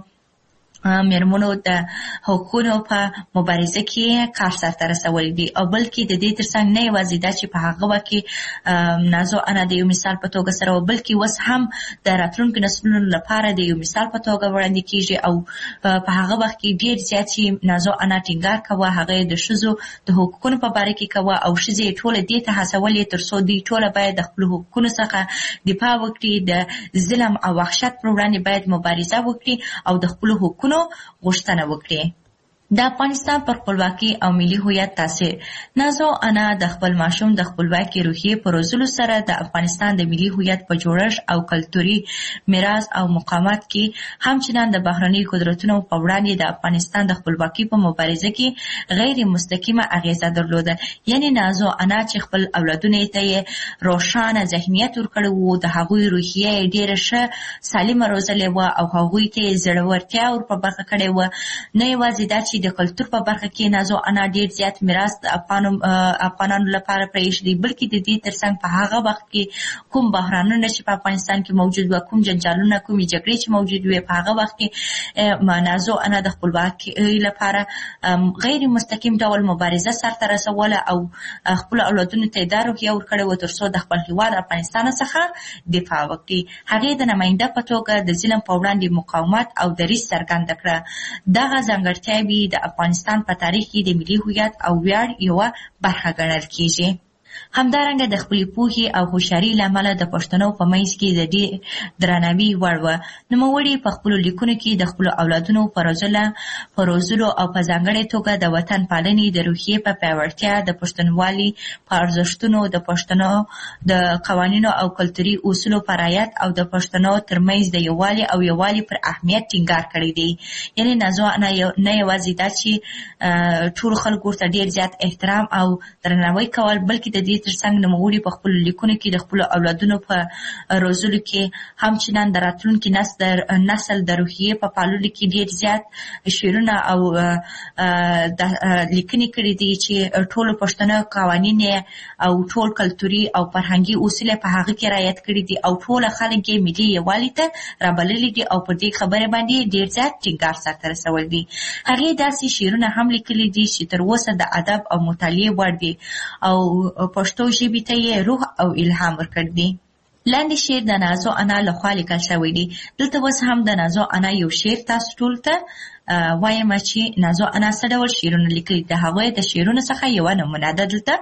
مېرمنو د حقونو په مبارزه کې کار سرته رسولی دی او بلکې د دې ترڅنګ نه یوازې دا چې په هغه وخت کې نازو انا د یو مثال په توګه سره بلکې اوس هم د راتلونکو نسلونو لپاره د یو مثال په توګه وړاندې کیږي او په هغه وخت کې ډېر زیات چې نازو انا ټینګار کوه هغه د ښځو د حقوقونو په باره کې کوه او ښځې یې ټوله دې ته هڅولې تر څو دوی ټوله باید د خپلو حقوقونو څخه دفاع وکړي، د ظلم او وحشت پر وړاندې باید مبارزه وکړي او د خپلو حقوقونو غوښتنه وکړي. د افغانستان پر خپلواکي او ملي هویت تاثیر. نازو انا د خپل ماشوم د خپلواکي روحیې په روزلو سره د افغانستان د ملي هویت په جوړښت او کلتوري میراث او مقاومت کې همچنان د بهرني قدرتونو په وړاندې د افغانستان د خپلواکي په مبارزه کې غیر مستقیمه اغیزه درلوده. یعنی نازو انا چې خپل اولادونو ته یې روښانه ذهنیت ورکړی و، د هغوی روحیه یې ډېره ښه سالمه روزلې وه او هغوی ته یې زړورتیا ور په برخه کړې وه. نه یوازې دا چې د کلتور په برخه کې نازو انا ډېر زیات میراث د افغانانو لپاره پرېښی دی، بلکې د دې ترڅنګ په هغه وخت کې کوم بحرانونه چې په افغانستان کې موجود وه، کوم جنجالونه، کومې جګړې چې موجود وې، په هغه وخت کې نازو انا د خپلواکۍ لپاره غیر مستقیم ډول مبارزه سرته رسوله او خپلو اولادونو ته یې دا روحیه ورکړې وه تر څو د خپل هېواد افغانستان څخه دفاع وکړي. هغې د نماینده په توګه د ظلم په وړاندې مقاومت او دریځ څرګنده کړه. دغه ځانګړتیاوې د افغانستان په تاریخ کې د ملي هویت او ویاړ یوه برخه ګڼل کیږي. همدارنګه د خپلې پوهې او هوښیارۍ له امله د پښتنو په منځ کې د ډېر درناوي وړ وه. نوموړي په خپلو لیکونو کې د خپلو اولادونو په روزلو او په ځانګړې توګه د وطن پالنې د روحیې په پیاوړتیا، د پښتونولي په ارزښتونو، د پښتنو د قوانینو او کلتوري اصولو په رعایت او د پښتنو ترمنځ د یووالي او یووالي پر اهمیت ټینګار کړی دی. یعنې نازو انا نه یوازې دا چې ټولو خلکو ورته ډېر زیات احترام او درناوی کول، بلکې د دې ترڅنګ نوموړي په خپل لیکونو کې د خپل اولادونو په روزلو کې هم چې نن د راتلونکي نسل نسل د روحیې په پاللو کې ډېر زیات شعرونه او د لیکنې کړي دي چې ټول پښتنو قوانین او ټول کلتوري او فرهنګي اصول په هغه کې رعایت کړي دي او ټول خلک یې ملي یووالي ته رابللي دي او پر دې خبره باندې ډېر زیات ټینګار سره رسول دي. هغه داسې شعرونه هم لیکلي دي چې تر اوسه د ادب او مطالعې وړ دي او پښتو ژبې ته یې روح او الهام ورکړ دي. لاندې شعر د نازو انا لخوا لیکل شوی دی. دلته اوس هم د نازو انا یو شعر تاسو ټول ته وایم چې نازو انا څه ډول شعرونه لیکلي. د هغوی د شعرونو څخه یوه نمونه ده دلته.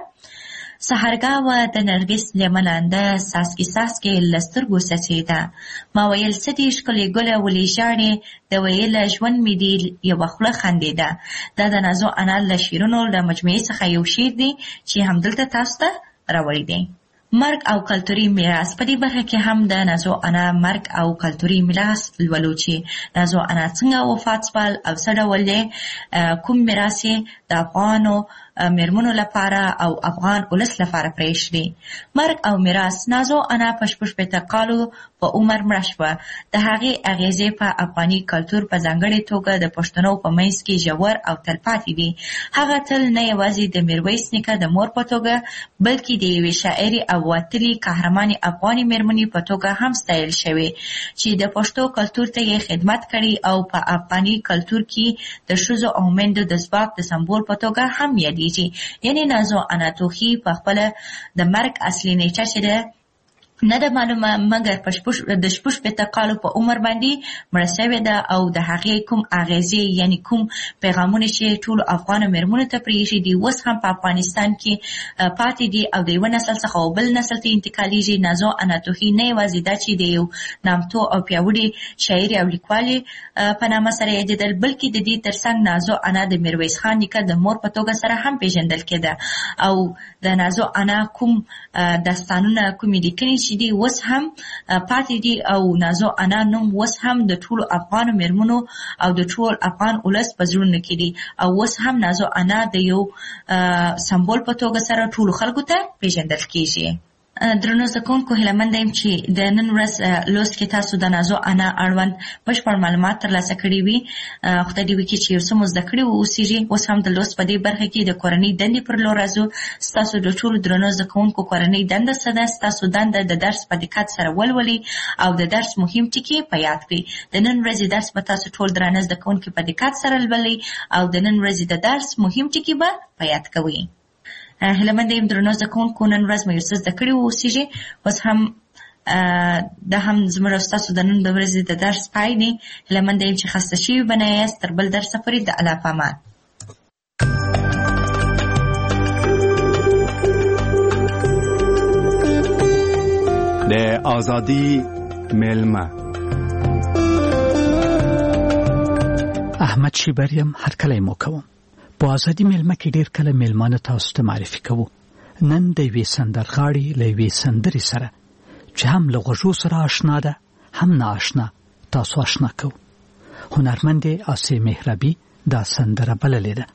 سحرګاوه د نرګس لمنانده ساسکي ساسکي لسترګو سچېده ما ویل څه دې ښکلې ګله ولې ژاړې د ویله ژوند مې دې یوه خوله خندېده. دا د نازو انا له شعرونو له مجموعې څخه یو شعر دی چې همدلته تاسو ته راوړی دی. مرګ او کلتوري میراث. په دې برخه کې هم د نازو انا مرګ او کلتوري میراث لولو چې نازو انا څنګه وفات شول او څه ډول دی، کوم میراث د افغانو میرمنو لپاره او افغان ولس لپاره پرېښودی. مرګ او میراث. نازو انا په شپږ شپېته کالو په عمر مړه شوه. د هغې اغېزې په افغاني کلتور په ځانګړې توګه د پښتنو په منځ کې ژور او تلپاتې دي. هغه تل نه یوازې د میرویس نیکه د مور په توګه بلکې د یوې شاعرې او وتلې قهرمانې افغاني میرمنې په توګه هم ستایل شوې چې د پښتو کلتور ته یې خدمت کړی او په افغاني کلتور کې د ښځو او میندو د ځواک د سمبول په توګه هم یادېږي. یعنی نازو انا توخي په خپله د مرګ اصلي نیټه چې ده نه ده معلومه، مګر د شپږ شپېته کالو په عمر باندې مړه شوې ده او د هغې کوم اغېزې یعنې کوم پیغامونه چې ټولو افغانو میرمنو ته پرېښي دي اوس هم په افغانستان کې پاتې دي او د یوه نسل څخه او بل نسل ته انتقالېږي. نازو انا توخي نه یوازې دا چې د یو نامتو او پیاوړي شاعرې او لیکوالې په نامه سره یادېدل، بلکې د دې ترڅنګ نازو انا د میرویس خان نیکه د مور په توګه سره هم پېژندل کېده او د نازو انا کوم داستانونه کومې لیکنې چې دي اوس هم پاتې دي او نازو انا نوم اوس هم د ټولو افغانو میرمنو او د ټول افغان ولس په زړونو کې دي او اوس هم نازو انا د یو سمبول په توګه سره ټولو خلکو ته پېژندل کېږي. درنو زده کوونکو، هیلهمند یم چې د نن ورځ لوست کې تاسو د نازو انا اړوند بشپړ معلومات ترلاسه کړي وي. خدای دې وکړي چې یو څه مو زده کړي واوسېږي. اوس هم د لوست په دې برخه کې د کورنۍ دندې پر لور راځو. ستاسو د ټولو درنو زده کوونکو کورنۍ دنده څه ده؟ ستاسو دنده د درس په دقت سره ولولئ او د درس مهم ټکي په یاد کړئ. د نن ورځې درس به تاسو ټول درانه زده کوونکي په دقت سره لولئ او د نن ورځې د درس مهم ټکي به په یاد کوئ. هیلهمند یم درنو زده کوونکو، نن ورځ مو یو څه زده کړي واوسېږي. اوس هم دا هم زموږ او ستاسو د نن ورځې د درس پای دی. هیلهمند یم چې خسته شوي به نه یاست. تر بل درسه پورې د الله په امان. د آزادی میلمه احمد شیبریم هر کله مو کوم. په آزادی میلمه کې ډیر کله میلمانه تاسو ته معرفي کوو. نن د یوې سندرغاړې له یوې سندرې سره چې هم له غوږو سره آشنا ده هم نه آشنا تاسو آشنا کوو. هنرمند آسیه مهربي دا سندره بللې ده.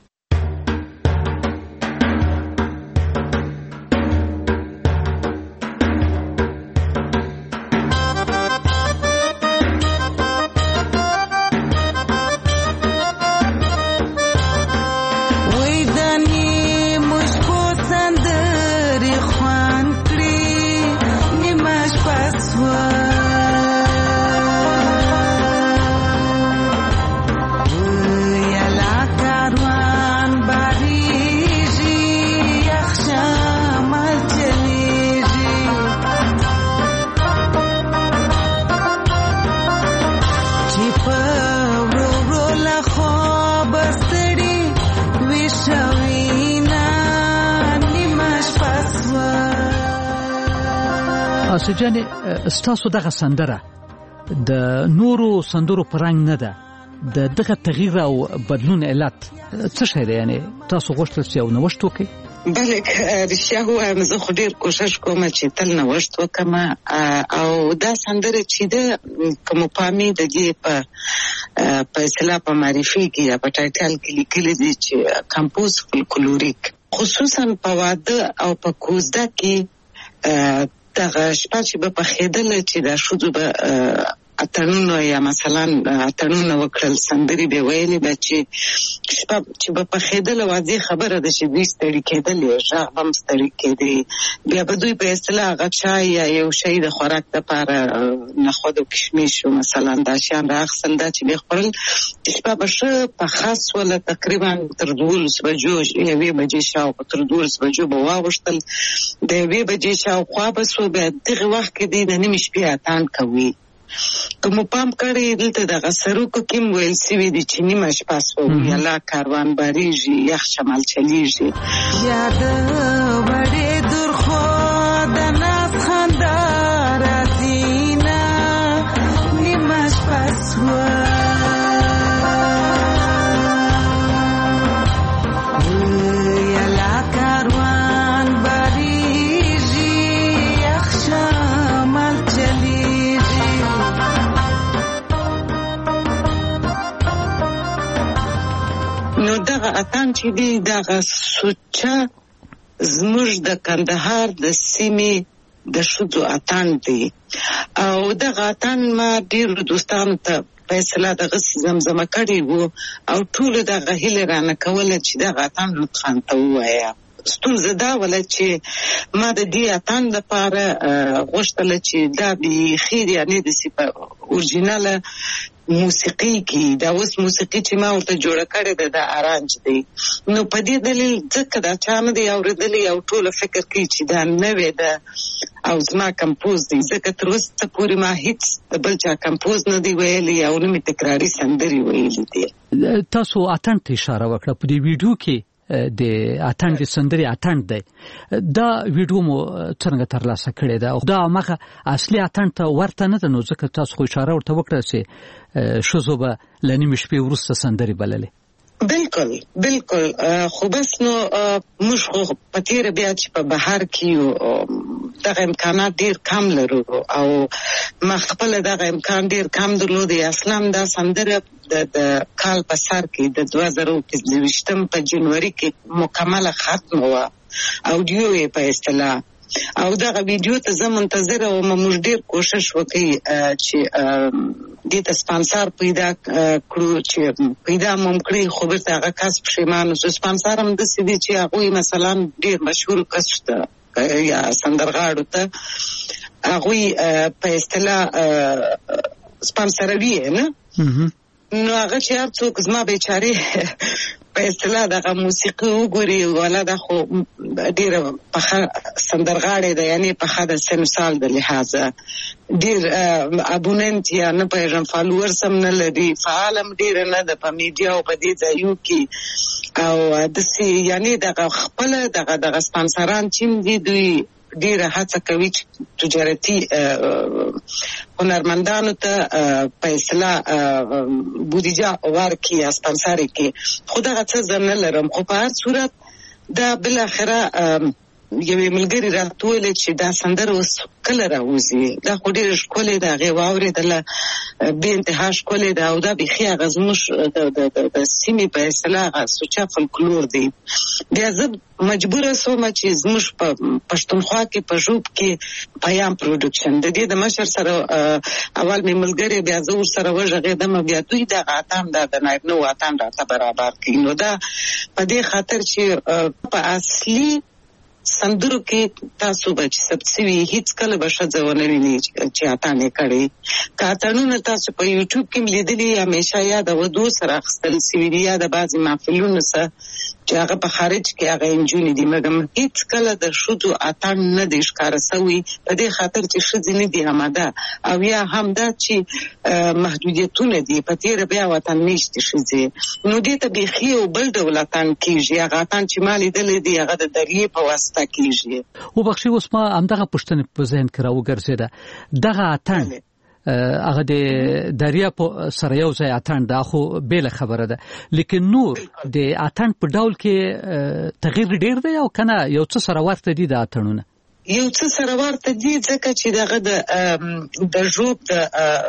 سجانه ستاسو دغه سندره د نورو سندرو پرنګ نه ده. د دغه تغییر او بدلون علت څه شی دی؟ یعنی تاسو غوښتل چې یو نوښت وکړئ؟ بله رښتیا ووایم، زه خو ډېر کوشش کوم چې تل نوښت وکړم او دا سندره چې ده که مو پام وي د دې په په اصطلاح په معرفي کې یا په ټایټل کې لیکلي دي چې کمپوز فولکلوریک خصوصا په واده او په کوزده کې دغه شپه چې به پخېدله چې دا ښځو به اتڼونه یا مثلا اتڼونه وکړل سندرې به ویلې به چې شپه چې به پخېدله واضح خبره ده چې دوی ستړي کېدلې غږ به هم ستړي کېدی بیا به دوی په اصطلاح هغه چای یا یو شی د خوراک دپاره نخود او کشمیش مثلا دا شیان رااخیستل دا چې به یې خوړل شپه به ښه پخه سوله تقریبا تر دولس بجو یوې بجې شاوخوا تر دولس بجو به واوښتل د یوې بجې شاوخوا به سو بیا دغه وخت کې دوی د نیمې شپې اتڼ کوي که مو پام کړی دلته دغه سروکو کې هم ویل سوي دي چې نیمه شپه سوه یلا کاروان باریږي یخ شمال چلیږي یا د وړې درخوا د ناز خندا راځي نه نیمه شپه سوه اتان چې دی دغه سوچه زموږ د کندهار د سیمې د ښځو اتان دی او دغه اتان ما ډېرو دوستانو ته په اصطلاح دغسې زمزمه کړې وو او ټولو دغه هیله رانه کوله چې دغه اتان لطفا ته ووایه ستونزه دا وله چې ما د دې اتان لپاره غوښتله چې دا بیخي یعنې داسې په اورجیناله موسیقي کې دا اوس موسیقي چې ما ورته جوړه کړې ده دا ارانج دی نو په دې دلیل ځکه دا چا نه دی اورېدلی او ټوله فکر کوي چې دا نوې ده او زما کمپوز دی ځکه تر اوسه پورې ما هیڅ د بل چا کمپوز نه دی ویلی او نه مې تکراري سندرې ویلي دي. تاسو اتڼ ته اشاره وکړه په دې ویډیو کې د اتڼ د سندرې اتڼ دی دا ویډیو مو څنګه ترلاسه کړې ده او دا هغه اصلي اتڼ ته ورته نه ده نو ځکه تاسو خو اشاره ورته وکړه چې ښځو به له نیمې شپې وروسته سندرې بللې. بالکل بالکل خو بس نو موږ خو په تېره بیا چې په بهر کې یو دغه امکانات ډېر کم لرو او ما خپله دغه امکان ډېر کم درلودی. اصلا دا سندره د کال په سر کې د دوه زره پنځه په جنوري کې مکمله ختمه وه اوډیو یې په اصطلاح او دغه ویډیو ته زه منتظره وم. موږ ډېر کوشش وکړي چې دې ته سپانسر پیدا کړو چې پیدا مو کړي خو بیرته هغه کس پښیمان شو. سپانسر هم داسې دي چې هغوی مثلا ډېر مشهور کس شته یا سندرغاړو ته هغوی په اصطلاح سپانسروي نه نو هغه چې هر څوک زما بیچارې په اصطلاح دغه موسیقي وګوري والا دا خو ډېره پخه سندرغاړې ده یعنې پخه د سن سال د لحاظه ډېر ابوننت یا نه پوهېږم فالوورس هم نه لري فعال هم ډېره نه ده په میډیا او په دې ځایو کې او داسې یعنې دغه خپله دغه دغه سپانسران چې دي دوی ډیره هڅه کوي چې تجارتي هنرمندانو ته په اصطلاح بودیجه ورکړي یا سپانسر کړي خو دغه څه زه نه لرم. خو په هر صورت دا بالاخره یوې ملګري راته وویلې چې دا سندره اوس کله راوځي دا خو ډېره ښکلې ده هغې واورېدله بې انتها ښکلې ده او دا بیخي هغه زموږ د سیمې په اصطلاح هغه سوچه فلکلور دی. بیا زه مجبوره سومه چې زموږ په پښتونخوا کې په ژوب کې پیام پروډکشن د دې د مشر سره اول مې ملګري بیا زه ورسره وغږېدم بیا دوی دغه اتڼ دا د نایب نو اتڼ راته برابر کړي نو دا په دې خاطر چې په اصلي سندرو کې تاسو به چې ثبت سوي هیڅ کله به ښځه ونه ویني چې اتڼ یې کړی. که اتڼونه تاسو په یوټیوب کې لیدلي همیشه یا د ودو سره اخیستل سوي دي یا د بعضې محفلونو سره چې هغه په خارج کې هغه انجونې دي مګر هیڅ کله د ښځو اتڼ نه دی ښکاره سوی په دې خاطر چې ښځې نه دي آماده او یا هم دا چې محدودیتونه دي په تېره بیا وطن میشتې ښځې نو دې ته بیخي یو بل ډول اتڼ کېږي. هغه اتڼ چې ما لیدلی دی هغه د دریې په واسطه کېږي. وبخښئ اوس ما همدغه پوښتنې په ذهن کې راوګرځېده دغه اتڼ هغه د دریا په سره یو ځای اتڼ دا خو بیله خبره ده لیکن نور د اتڼ په ډول کې تغییر ډیر دی او کنه یو څه سره ورته دي د اتڼونه یو څه سره ورته دي ځکه چې دغه د د ژوب د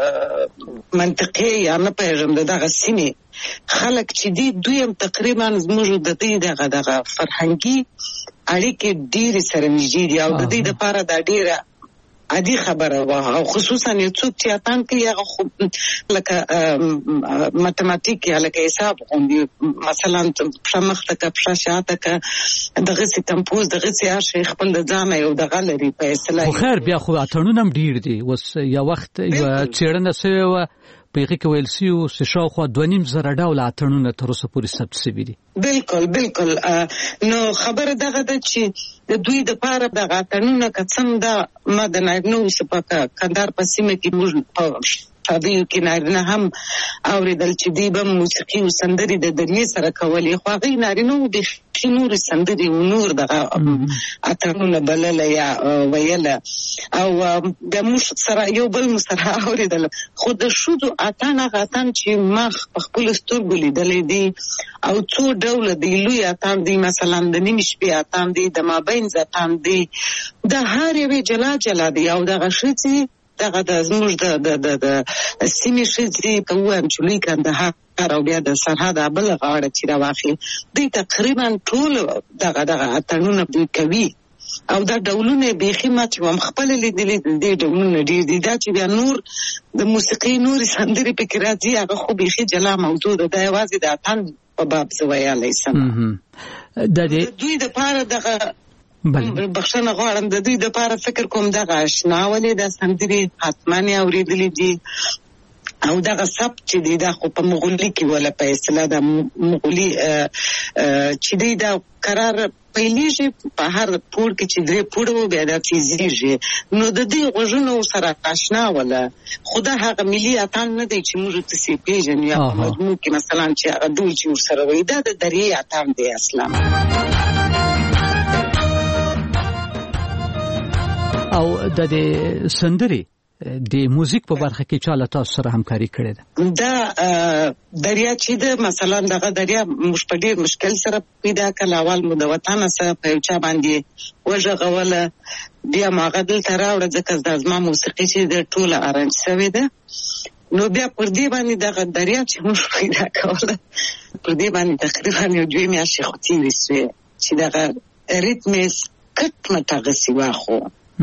منطقې یا نه پېژم دغه سیمې خلک چې دي دوی هم تقریبا زموږ د دې دغه دغه فرهنګي اړیکې ډېرې سره نږدې دي او د دې لپاره دا ډېره عادي خبره وه او خصوصا یو څوک چې اتان کوي هغه خو لکه ماتماتیک یا لکه حساب غوندي مثلا پښه مخته که پښه شاته که دغسې کمپوز دغسې هر شی خپل د ځانه یو دغه لري په اصطلاح. خو خیر بیا خو اتڼونه هم ډېر دي. اوس یو وخت یوه څېړنه سوې وه په هغې کې ویل سوي چې شاوخوا دوه نیم زره ډوله اتڼونه تر اوسه پورې ثبت سوي دي. بالکل بالکل. نو خبره دغه ده چې د دوی دپاره دغه اتڼونه که څه هم ده ما د نارینهو څه په کندهار په سیمه کې موږ په شادیو کې نارینه هم اورېدل چې دوی به موسیقي او سندرې د درنې سره کولې خو هغوی نارینهو بیخي نورې سندرې او نور دغه اتڼونه بلله یا ویله او بیا موږ سره یو بل مو سره اورېدل. خو د ښځو اتڼ هغه اتڼ چې ما په خپلو سترګو لیدلی دی او څو ډوله دی. لوی اتڼ دی مثلا د نیمې شپې اتڼ دی د مابینځ اتڼ دی د هر یوې جلا جلا دی او دغه ښځې دغه د زموږ د د د سیمې ښځې که ووایم چې لوی کندهار او بیا د سرحد بله غاړه چې راواخلي دوی تقریبا ټول دغه دغه اتڼونه دوی کوي او دا ډولونه بیخي ما چې وم خپله لیدلي د دې ډولونه ډېر دي. دا چې بیا نور د موسیقي نورې سندرې پکې راځي هغه خو بیخي جلا موضوع ده. دا یوازې د اتڼ په باب زه ویلی سم. دوی دپاره دغه بخښنه غواړم د دوی دپاره فکر کوم دغه اشنا ولې دا سندرې حتما یې اورېدلې دي او دغه سبک چې دی دا خو په مغولي کې وله په اصطلاح د مغولي چې دی دا قرار پیلېږي په هر پوړ کې چې درې پوړه و بیا دا تیزېږي نو د دې غوږونو سره اشنا وله خو دا هغه ملي اتڼ نه دی چې موږ تسې پېژنو یا په مضمون کې مثلا چې هغه ډول چې ورسره وایي دا د درې اتڼ دی اصلا. او د دې سندرې د موزیک په برخه کې چاله تاسو سره همکاري کړې ده؟ دا دریا چې ده مثلا دغه دریا موږ په ډېر مشکل سره پیدا کړل. اول مو د وطنه سره په یو چا باندې وژغوله بیا مو هغه دلته راوړه ځکه دا زما موسیقي چې ده ټوله ارنج سوې ده نو بیا پر دې باندې دغه دریا چې موږ پیدا کوله پر دې باندې تقریبا یو دوې میاشتې خو تېرې سوې چې دغه ریتم یې کټ مټ هغسې واخو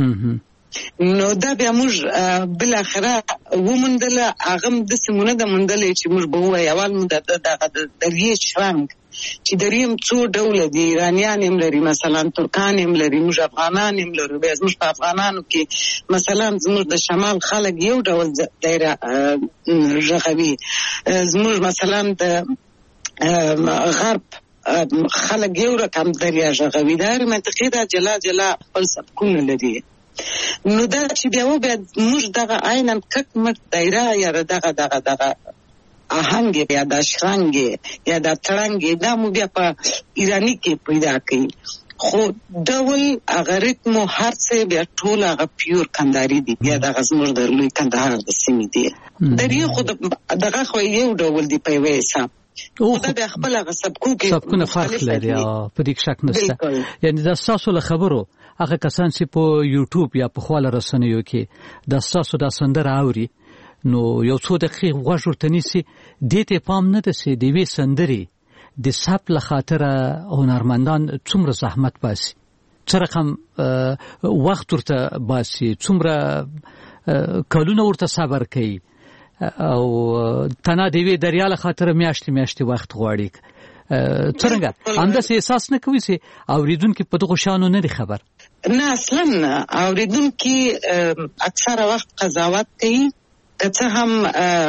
نو دا بیا موږ بالاخره وموندله هغه هم داسې مو نه ده موندلی چې موږ به ووایو اول مو دغه د دریې شرنګ چې درې هم څو ډوله دي ایرانیان هم لري مثلا ترکان هم لري موږ افغانان هم لرو بیا زموږ په افغانانو کې مثلا زموږ د شمال خلک یو ډول دایره غږوي زموږ مثلا د غرب خلک یو رقم دریا غږوي دا هرې منطقې دا جلا جلا خپل سبکونه لري. نو دا چې بیا و بیا موږ دغه عینا کټ مټ دایره یا دغه دغه دغه آهنګ یا دا شرنګ یا دا تړنګ دا مو بیا په ایرانی کې پیدا کوي خو ډول هغه ریتم هر څه بیا ټول هغه پیور کندهاري دي بیا دغه زموږ د لوی کندهار د سیمې دي درې خو دغه خو یو ډول دی په یوه حساب او دا بیا خپل هغه سبکو کې سبکونه فرق لري په دې شک نشته. یعنی دا ستاسو له خبرو هغه کسان چې په یوټیوب یا په خواله رسنیو کې د ستاسو دا سندره اوري نو یو څو دقیقې غوږ ورته نیسي دې ته پام نه ده چې د یوې سندرې د ثبت له خاطره هنرمندان څومره زحمت باسي څه رقم وخت ورته باسي څومره کلونه ورته صبر کوي او تنها د یوې دریا له خاطره میاشتې میاشتې وخت غواړي څرنګه همداسې احساس نه کوي چې اورېدونکي په دغو شیانو نه دي خبر؟ نه اصلا نه اورېدونکي اکثره وخت قضاوت کوي که څه هم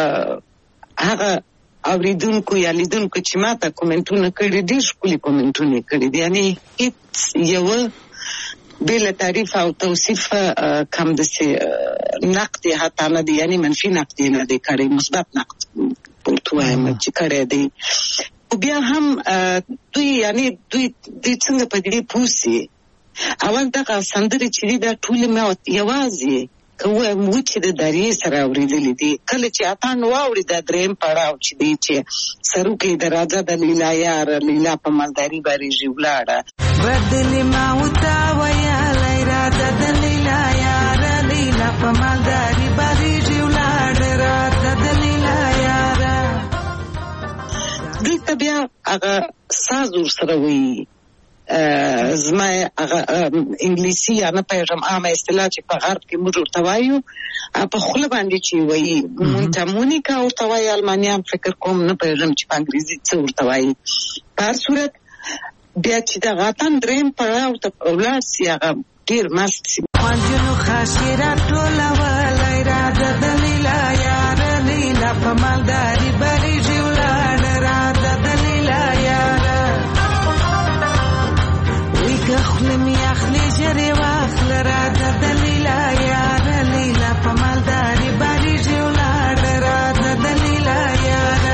هغه اورېدونکو یا لیدونکو چې ما ته کومنټونه کړي ډېر ښکلي کومنټونه یې کړي دي یعنې هېڅ یوه بې له تعریف او توصیف کم داسې نقد یې حتی نه دی یعنې منفي نقد یې نه دی کړی مثبت نقد ورته وایم چې کړی دی او بیا هم دوی یعنې دوی دوی څنګه په دې پوه سي اول دغه سندرې چې دي دا ټولې ما یوازې که ووایم و چې د درې سره اورېدلې دي کله چې اتڼ واوري دا درېیم پړاو چې دی چې سروکې د راځه د لیلا یاره لیلا په مالداري باریږي ولاړه بدلې ما ورته ویلی راځه د په مالداري باندې ولاړ راته دلیلا یارا دلته بیا هغه ساز ورسره وي زما هغه انګلیسي یا نه پیژم عامه اصطلاح چې په غرب کې موږ ورته وایو په خوله باندې چې وایي مونټا مونیکا ورته وایي المانیان فکر کوم نه پیژم چې په انګریزي څه ورته وایي په هر صورت بیا چې د غاتن دریم پړاو ته ولاړ سي هغه ډېر مست سي خوانجنو خاشیره ټوله ولی راده دلیلا یاره لیلا په مالداري بریږي ولاړ راده دلیلا یاره وی که خوله مې اخلي ژرې واخله راده دلیلا یاره لیلا په مالداري بریږي ولاړ راده دلیلا یاره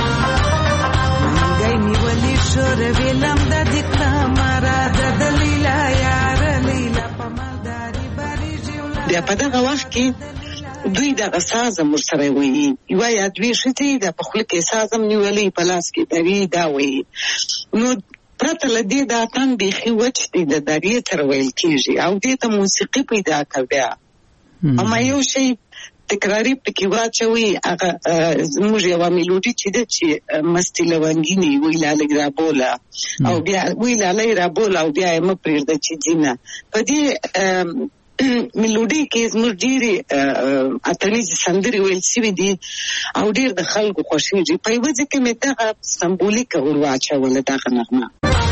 منګی نیولي شوره ویلم د دې کړم راده دلیلا یاره لیلا په مالداري بریږي ولاړ بیا په دغه وخت کې دوی دغه سازم ورسره وایي یوه یا دوې ښځې د په خوله کې سازم نیولی په لاس کې دوي دا وایي نو پرته له دې دا اتڼ بیخي وچ دی د درې تر ویل کېږي او دې ته موسیقي پیدا کړه بیا اما یو شی تکراري پکې واچوي هغه زموږ یوه میلوډي چې ده چې مستې لونګینې وی لالی رابوله او بیا وی لالی رابوله او بیا یې مه پرېږده چې ځینه په دې میلوډي کې زموږ ډېرې اتڼیزې سندرې ویل سوي دي او ډېر د خلکو خوښېږي په یوه ځای کې مې دغه سمبولیکه ور واچوله دغه نغمه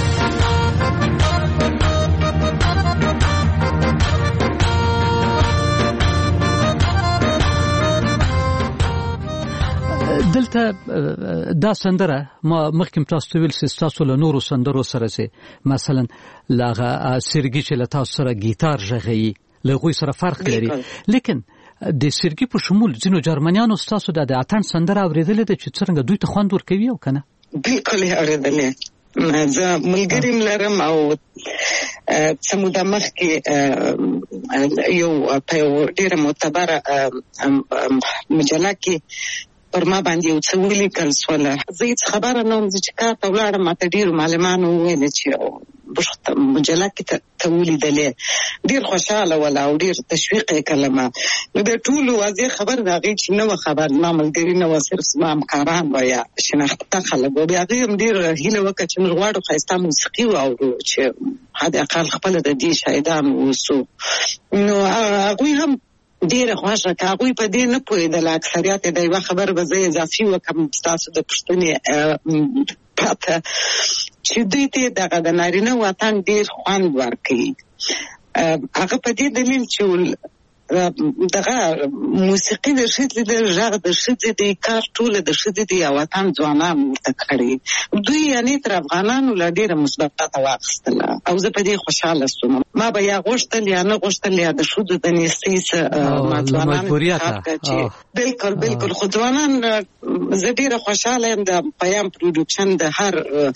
دلته دا سندره ما مخکې تاسو ته ویل چې تاسو له نورو سندرو سره سي مثلا لاغه سرګي چې له تاسو سره گیتار ژغوي له غوي سره فرق لري لیکن د سرګي په شمول ځینو جرمنیانو تاسو د اتڼ سندره اوریدلې ده چې څنګه دوی ته خوند ورکوي او کنه بالکل اوریدلې زه ملګری لرم او څنګه مخکې یو په ډیره معتبره مجله کې پر ما باندې یو څه ولیکل سوله زه هیڅ خبره نه وم چې کار ته ولاړم ماته ډېرو معلمانو وویل چې مجله کې ته ولیدلې ډېر خوشحاله وله او ډېر تشویق یې کړلم نو د ټولو واضح خبر د هغې چې نه وه خبر زما ملګري نه وه صرف زما همکاران وه یا شناخته خلک وه بیا هغې هم ډېر هیله وکړه چې موږ غواړو ښایسته موسیقي واورو چې حد اقل خپله د دې شاهدان واوسو نو هغوی هم ډېره خوښه که هغوی په دې نه پوهېدل اکثریت د یوه خبر به زه اضافي وکړم ستاسو د پوښتنې پرته چې دوی ته دغه د نارینه وطن ډېر خوند ورکوي هغه په دې دلیل چې دغه موسیقي د ښځې د غږ د ښځې د کار ټوله د ښځې د یو وطن ځوانان ورته کړي دوی یعنې تر افغانانو له ډېره مثبت ګټه واخیستله او زه په دې خوشحاله سوم ما به یا غوښتل یا نه غوښتل یا د ښځو د نیستۍ څه ما ځوانان چې بالکل بالکل خو ځوانان زه ډېره خوشحاله یم د پیام پروډکشن د هر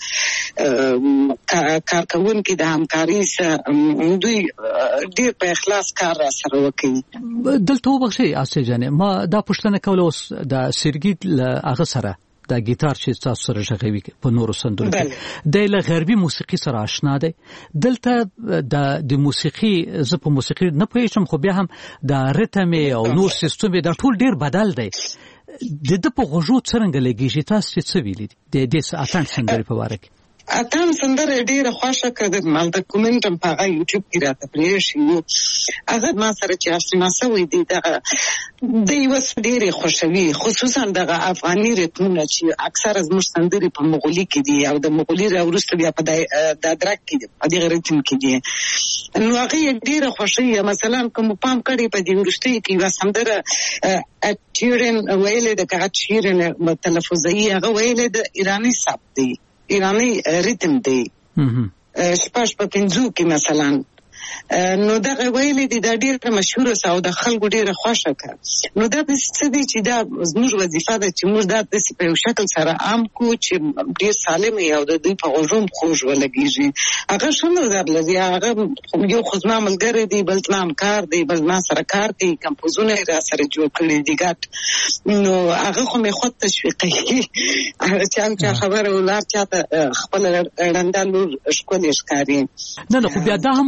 کارکوونکي د همکارۍ سره دوی ډېر په اخلاص کار را سره وکړي دلته وبخښئ آسیا جانې ما دا پوښتنه کوله اوس د سرګي له هغه سره دا گیتار چې تاسو سره ژغوي په نورو سندرو کې د له غربي موسیقي سره آشنا دی دلته د د موسیقي زه په موسیقي نه پوهیږم خو بیا هم د ریتم او نور سیستم دا ټول ډیر بدل دی د د په غوږو څنګه لګیږي تاسو څه ویلي د دې اتڼ سندرې په اړه کې اتڼ سندره ډېره خوښه کړه مال د کومنټ هم په هغه یوټیوب کې راته پرېښي وو هغه ما سره چې آشنا سوی دی دغه دی اوس ډېرې خوښوي خصوصا دغه افغاني ریتمونه چې اکثره زموږ سندرې په مغولي کې دي او د مغولي راوروسته بیا په دادرک کې دي په دغه ریتم کې دي نو هغه یې ډېره خوښوي مثلا کوم پام کړی په دې وروستۍ کې یوه سندره اچیرن ویلې د اچیرن تلفظي هغه ویلې د ایراني سبک دی ایرانی ریتم دی شپږ په پنځو کې مثلا نو دغه ویلې دي دا ډېره مشهوره سه او د خلکو ډېره خوښه کړه نو دا داسې څه دی چې دا زموږ وظیفه ده چې موږ دا داسې په یو شکل سره عام کړو چې ډېر سالم وي او د دوی په غوږو هم خوږ ولګېږي هغه ښه نظر لري هغه یو خو زما ملګری دی بل زما همکار دی بل زما سره کار کوي کمپوزونه یې را سره جوړ کړي دي ګډ نو هغه خو مې خود تشویقوي چې هم چا خبره ولار چاته خپله ړنده لور ښکلې ښکاري نه نه خو بیا دا هم مهمه ده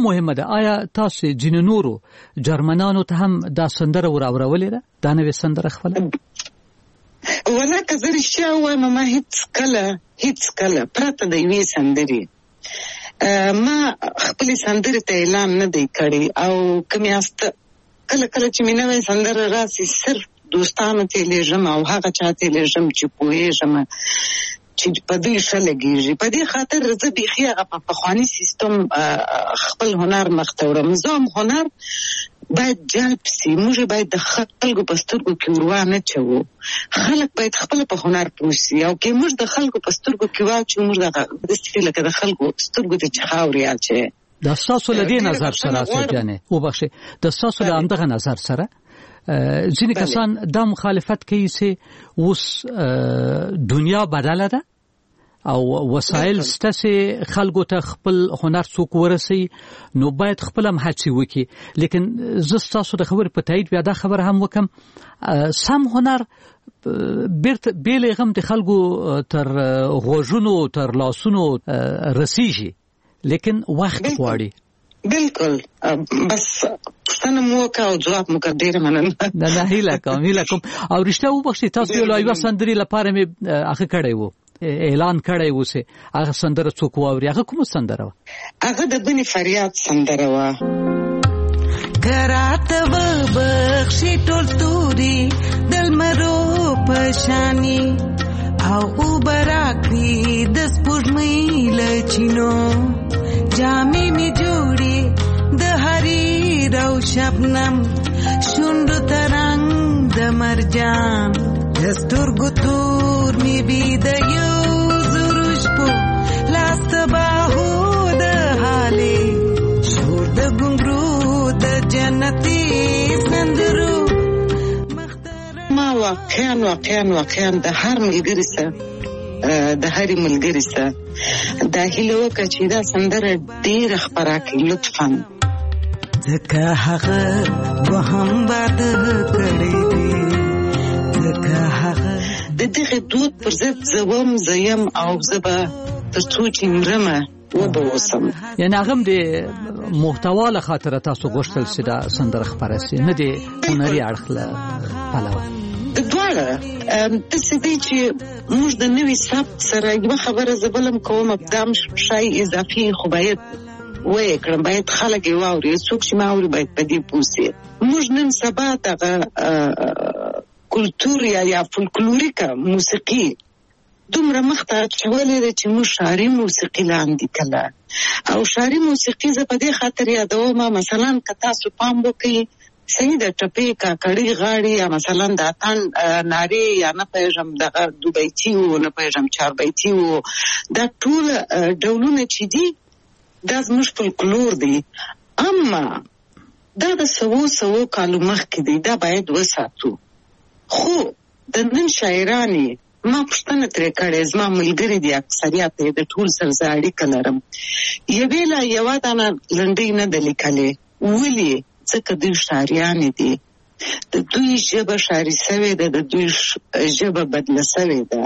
آیا تاسو جن نورو جرمنانو ته هم دا سندره وراورولې ده دا نوې سندره خپل ولا کزر شاو ما هیڅ کله هیڅ کله پرته د یوې سندري ما خپل سندره ته اعلان نه دی کړی او کمیاست کله کله چې مینه سندره راسي صرف دوستانو ته لېږم او هغه چاته لېږم چې پوهېږم چې په دې شلګيږي په دې خاطر زه بيخي هغه په پخواني سیستم خپل هنر مختورم زوم هنر باید جلب سي موږ باید د خلکو په سترګو کې ورونه چوو خلک باید خپل په هنر پوښي او کې موږ د خلکو په سترګو کې واچو موږ د استفاده کړه خلکو سترګو ته چخاوري اچي د تاسو له دې نظر سره سجانه او بخښه د تاسو له همدغه نظر سره ځینې کسان دا مخالفت کوي چې اوس دنیا بدله ده او وسایل ستاسو خلکو ته خپل هنر څوک ورسي نو باید خپل هم هڅه وکړي لیکن زه تاسو د خبر په تایید بیا دا خبر هم وکم سم هنر بیرته بیلغم د خلکو تر غوژونو تر لاسونو رسیږي لیکن وخت غواړي بالکل بس پښتنه مو کا او جواب مو ډیر مننه نه نه هیله کوم هیله کوم او رښتیا وبخښئ تاسو یو لایو سندري لپاره مې هغه کړی وو اعلان کړی وو چې هغه سندره څوک واوري هغه کوم سندره و هغه د بني فریاد سندره و کرات و بخشي ټول توري دلمرو پشانی او براکي د سپوږمۍ لچینو جامې می جوړي د حریر او شبنم شوندو ترنګ د مرجان دستورګو تور می بي د یو زروش په لاس باهو د حالي شور د ګنګرو د جنتي سندرو ما واقعا واقعا واقعا د هر ملګری سره د هر ملګری سره د هیلو کچې دا سندره ډېر خبره کوي لطفاً ځکه هغه وهم باد کړی دی ځکه هغه د دغه دود پر ضد زوم زیم او زبا تر څو چې مرمه وبوسم یعنی هغه د محتوا له خاطر تاسو غوښتل چې دا سندره خبره سي نه دی هنري اړخ له پلوه دواړه د سدي چې موږ د نوې سبک سره یو خبره زبلم کوم اقدام شای اضافي خو باید وای کړم باید خلک یې واوري څوک چې ما اوري باید په دې پوسي موږ نن سبا دغه کلتور یا فولکلوریکا موسیقي دومره مخته چولې ده چې موږ شعري موسیقي لاندې کله او شعري موسیقي زه په دې خاطر یادوم مثلا که تاسو پام وکړئ صحیح د ټپې کاکړي غاړي یا مثلا د اتن ناري یا نه پېژم دغه دوبېچي او نه پېژم چاربېچي او دا ټول ډولونه چې دي دا زموږ فولکلور دی اما دا د سوو سوو کالو مخکې دی دا باید وساتو خو د نن شاعرانې ما پښتنه ترې کړې زما ملګری دي اکثریت د ټول سره زه اړیکه لرم یوې لا یوه دانه لنډۍ نه ده لیکلې ولې ځکه دوی شاعریانې دي د دوی ژبه شاعري سوې ده د دوی ژبه بدله سوې ده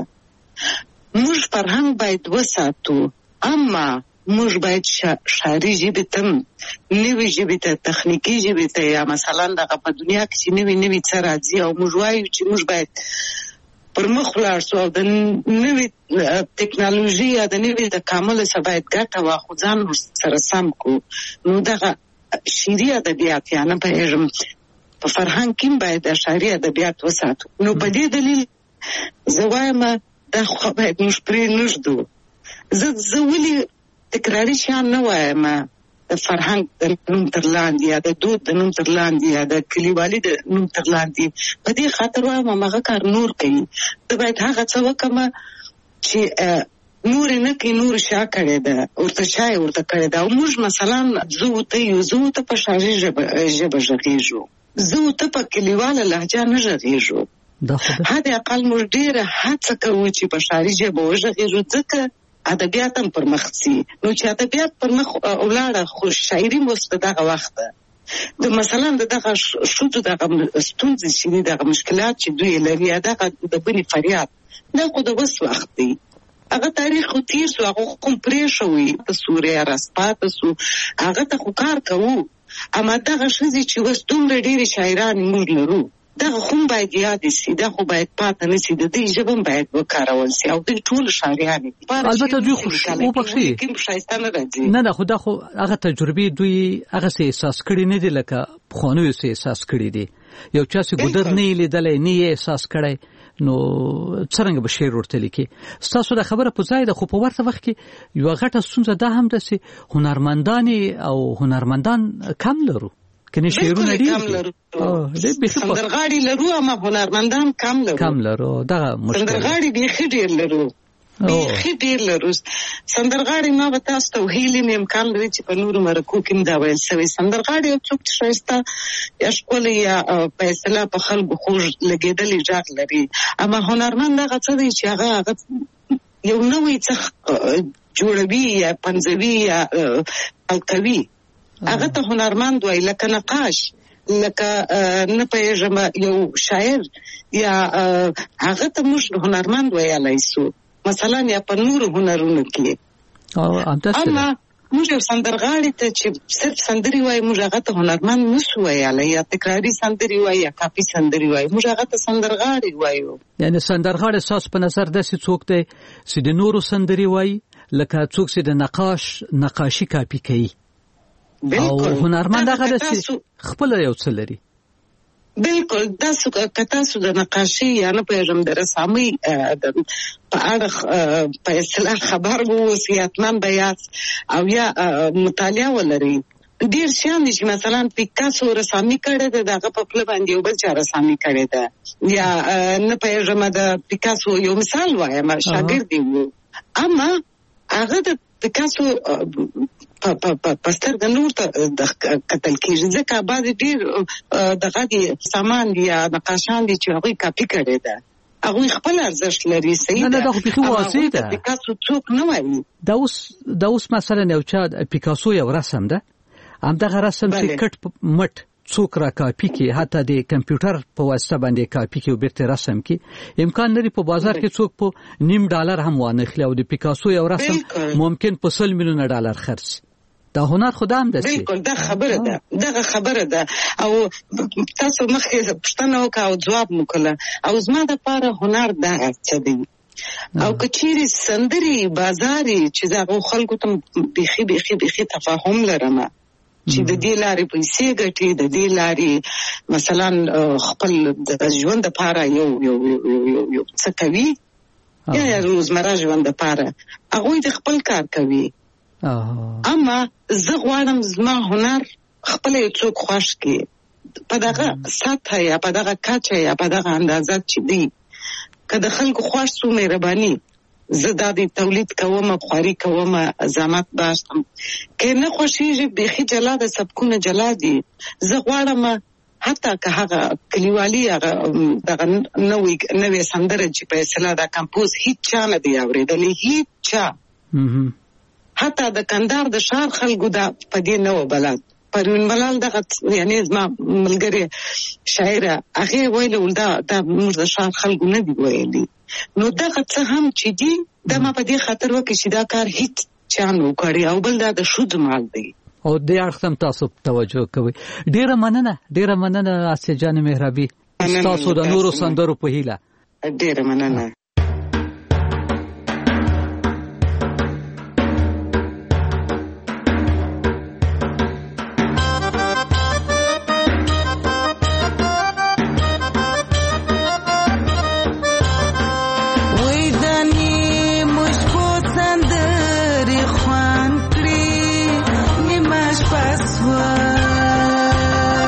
موږ فرهنګ باید وساتو اما موږ باید شاعري ژبې ته نوې ژبې ته تخنیکي ژبې ته یا مثلا دغه په دنیا کې چې نوې نوې څه راځي او موږ وایو چې موږ باید پر مخ ولاړ شو او د نوې ټکنالوژي یا د نوې تکامل څخه باید ګټه واخلو ځان سره سم کو نو دغه شعري ادبیات یا نه پېژم په فرهنګ کې باید د شعري ادبیات وساتو نو په دې دلیل زه وایم دا خو باید موږ پرې نږدو زه زه ولې تکراري شیان نه وایم د فرهنګ د نوم تر لاندې یا د دود د نوم تر لاندې یا د کلیوالي د نوم تر لاندې په دې خاطر وایم هغه کار نور کوي ته باید هغه څه وکړه چې نور نه کې نور شا کړي ده ورته شای ورته کړي ده او موږ مثلا زو ته یو زو ته په شاعري ژبه ژبه ژغېږو زو ته په کلیواله لهجه نه ژغېږو هدا اقل موږ ډېره هڅه کوو چې په شاعري ژبه وژغېږو ځکه ادبیات هم پرمخ سي نو چې ادبیات پرمخ ولاړه خو شاعري مو په دغه وخت د مثلا دغه شوت دغه ستونزې چې دغه مشکلات چې دوی لري دغه د بني فریاد دا خو د وس وخت دی هغه تاریخ خو تیر سو هغه کوم پرې شوی په سوریا راسپات سو هغه ته خو کار کوو اما دغه شزي چې وس دومره ډېری شاعران موږ لرو دغه هم باید یاد شي دا خو باید پاتې نشي د دې ژبه باید وکارول شي او د ټول شاعران البته دوی خو او بخشي کوم شایستانه راځي نه دا خو دا خو هغه تجربه دوی هغه سه احساس کړی نه دي لکه خونوي سه احساس کړی دي یو چا چې ګدر نه لیدلې نه احساس کړی نو څنګه به شعر ورته لیکي تاسو دا خبره په ځای ده خو په ورته وخت کې یو غټه ستونزه ده هم ده چې هنرمندان او هنرمندان کم لرو کني شعرونه دي کم لرو سندرغاړي لرو اما هنرمندان کم لرو کم لرو دا مشکل سندرغاړي به خډیر لرو به خډیر لرو سندرغاړي ما وتا ستو هیلې مې امکان لري چې په نورو مرکو کې دا وایي سوي سندرغاړي او څوک چې شایسته یا شکول یا فیصله په خلکو خوږ لګیدلې ځاګ لري اما هنرمند هغه څه دی چې هغه یو نوې څه جوړوي یا پنځوي یا الکوي هغه ته هنرمند وای لکه نقاش لکه نه پېژم یو شاعر یا هغه ته موږ هنرمند وایلای سو مثلا یا په نور هنرونو کې اما موږ سندرغاړي ته چې صرف سندري وای موږ هغه ته هنرمند نشو وایلای یا تکراری سندري وای یا کاپي سندري وای موږ هغه ته سندرغاړي وایو یعنی سندرغاړي ساس په نظر د څوک دی چې د نورو سندري وای لکه څوک چې د نقاش نقاشي کاپي کوي او هنرمند هغه د خپل یو څه لري بالکل دا څه کته سو د نقاشي یا نه پېژم د رسامي په اړه په اصطلاح خبر وو سیاتمن بیات او یا مطالعه ولري ډیر شان دي چې مثلا پیکاسو رسامي کړي ده دغه په خپل باندې یو بل چا رسامي کړي ده یا نه پېژم د پیکاسو یو مثال وایم شاګرد دی اما هغه د پیکاسو په په پستر د نور ته د قتل کېږي ځکه بعض ډیر دغه دي سامان دي یا نقاشان دي چې هغه کاپي کړي ده هغه خپل ارزښت لري صحیح نه دا خو په واسطه ده پیکاسو څوک نه وایي دا اوس دا اوس مثلا یو چا پیکاسو یو رسم ده هم دغه رسم چې کټ مټ څوک را کاپي کې حتی د کمپیوټر په واسطه باندې کاپي کې او بیرته رسم کې امکان لري په بازار کې څوک په نیم ډالر هم وانه خلی او د پیکاسو یو رسم ممکن په سل میلیون ډالر خرڅ دا هنر خدام ده بالکل دا خبره ده دغه خبره ده او تاسو مخکې پښتنه وکاو او جواب وکړه او زما د پاره هنر دا څه دی او کچيري سندري بازاري چې دا خلکو ته بيخي بيخي بيخي تفاهم لرمه چې د دې لارې پیسې ګټي د دې لارې مثلا خپل د ژوند لپاره یو یو یو یو څه کوي یا روزمره ژوند لپاره هغه د خپل کار کوي اما زه غواړم زما هنر خپل یو څوک خوښ کړي په دغه سطح یا په دغه کچه یا په دغه اندازه چې دی کله خلکو خوښ سو مهرباني زه د دې تولید کوم خوري کوم زحمت باشم کنه خوشیږي بيخي جلا د سبکونه جلا دي زه غواړم حتی که هغه کلیوالي هغه دغه نوې نوې سندره چې په اصطلاح دا کمپوز هیڅ چا نه دی اورېدلې هیڅ چا حتی د کندهار د شهر خلکو دا پدې نه و بلد پروین ملال دغه یعنی زما ملګری شاعره هغه ویل دا د موږ د شهر خلکو نه دی ویلي نو دغه څه هم چې دی د ما په دې خاطر وکړي چې دا کار هیڅ چا نه وکړي او بل دا د شود مال دی او د اړخم تاسو توجه کوي ډیره مننه ډیره مننه اسیا جان مهربي تاسو د نورو سندرو په هیله ډیره مننه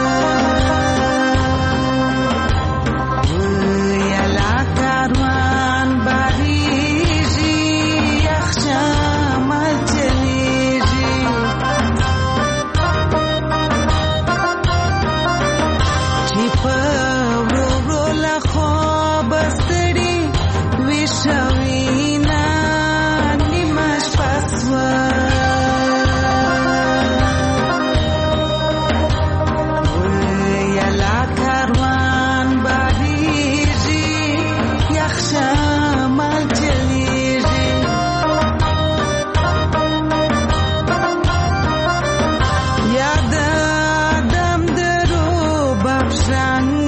Karma ګران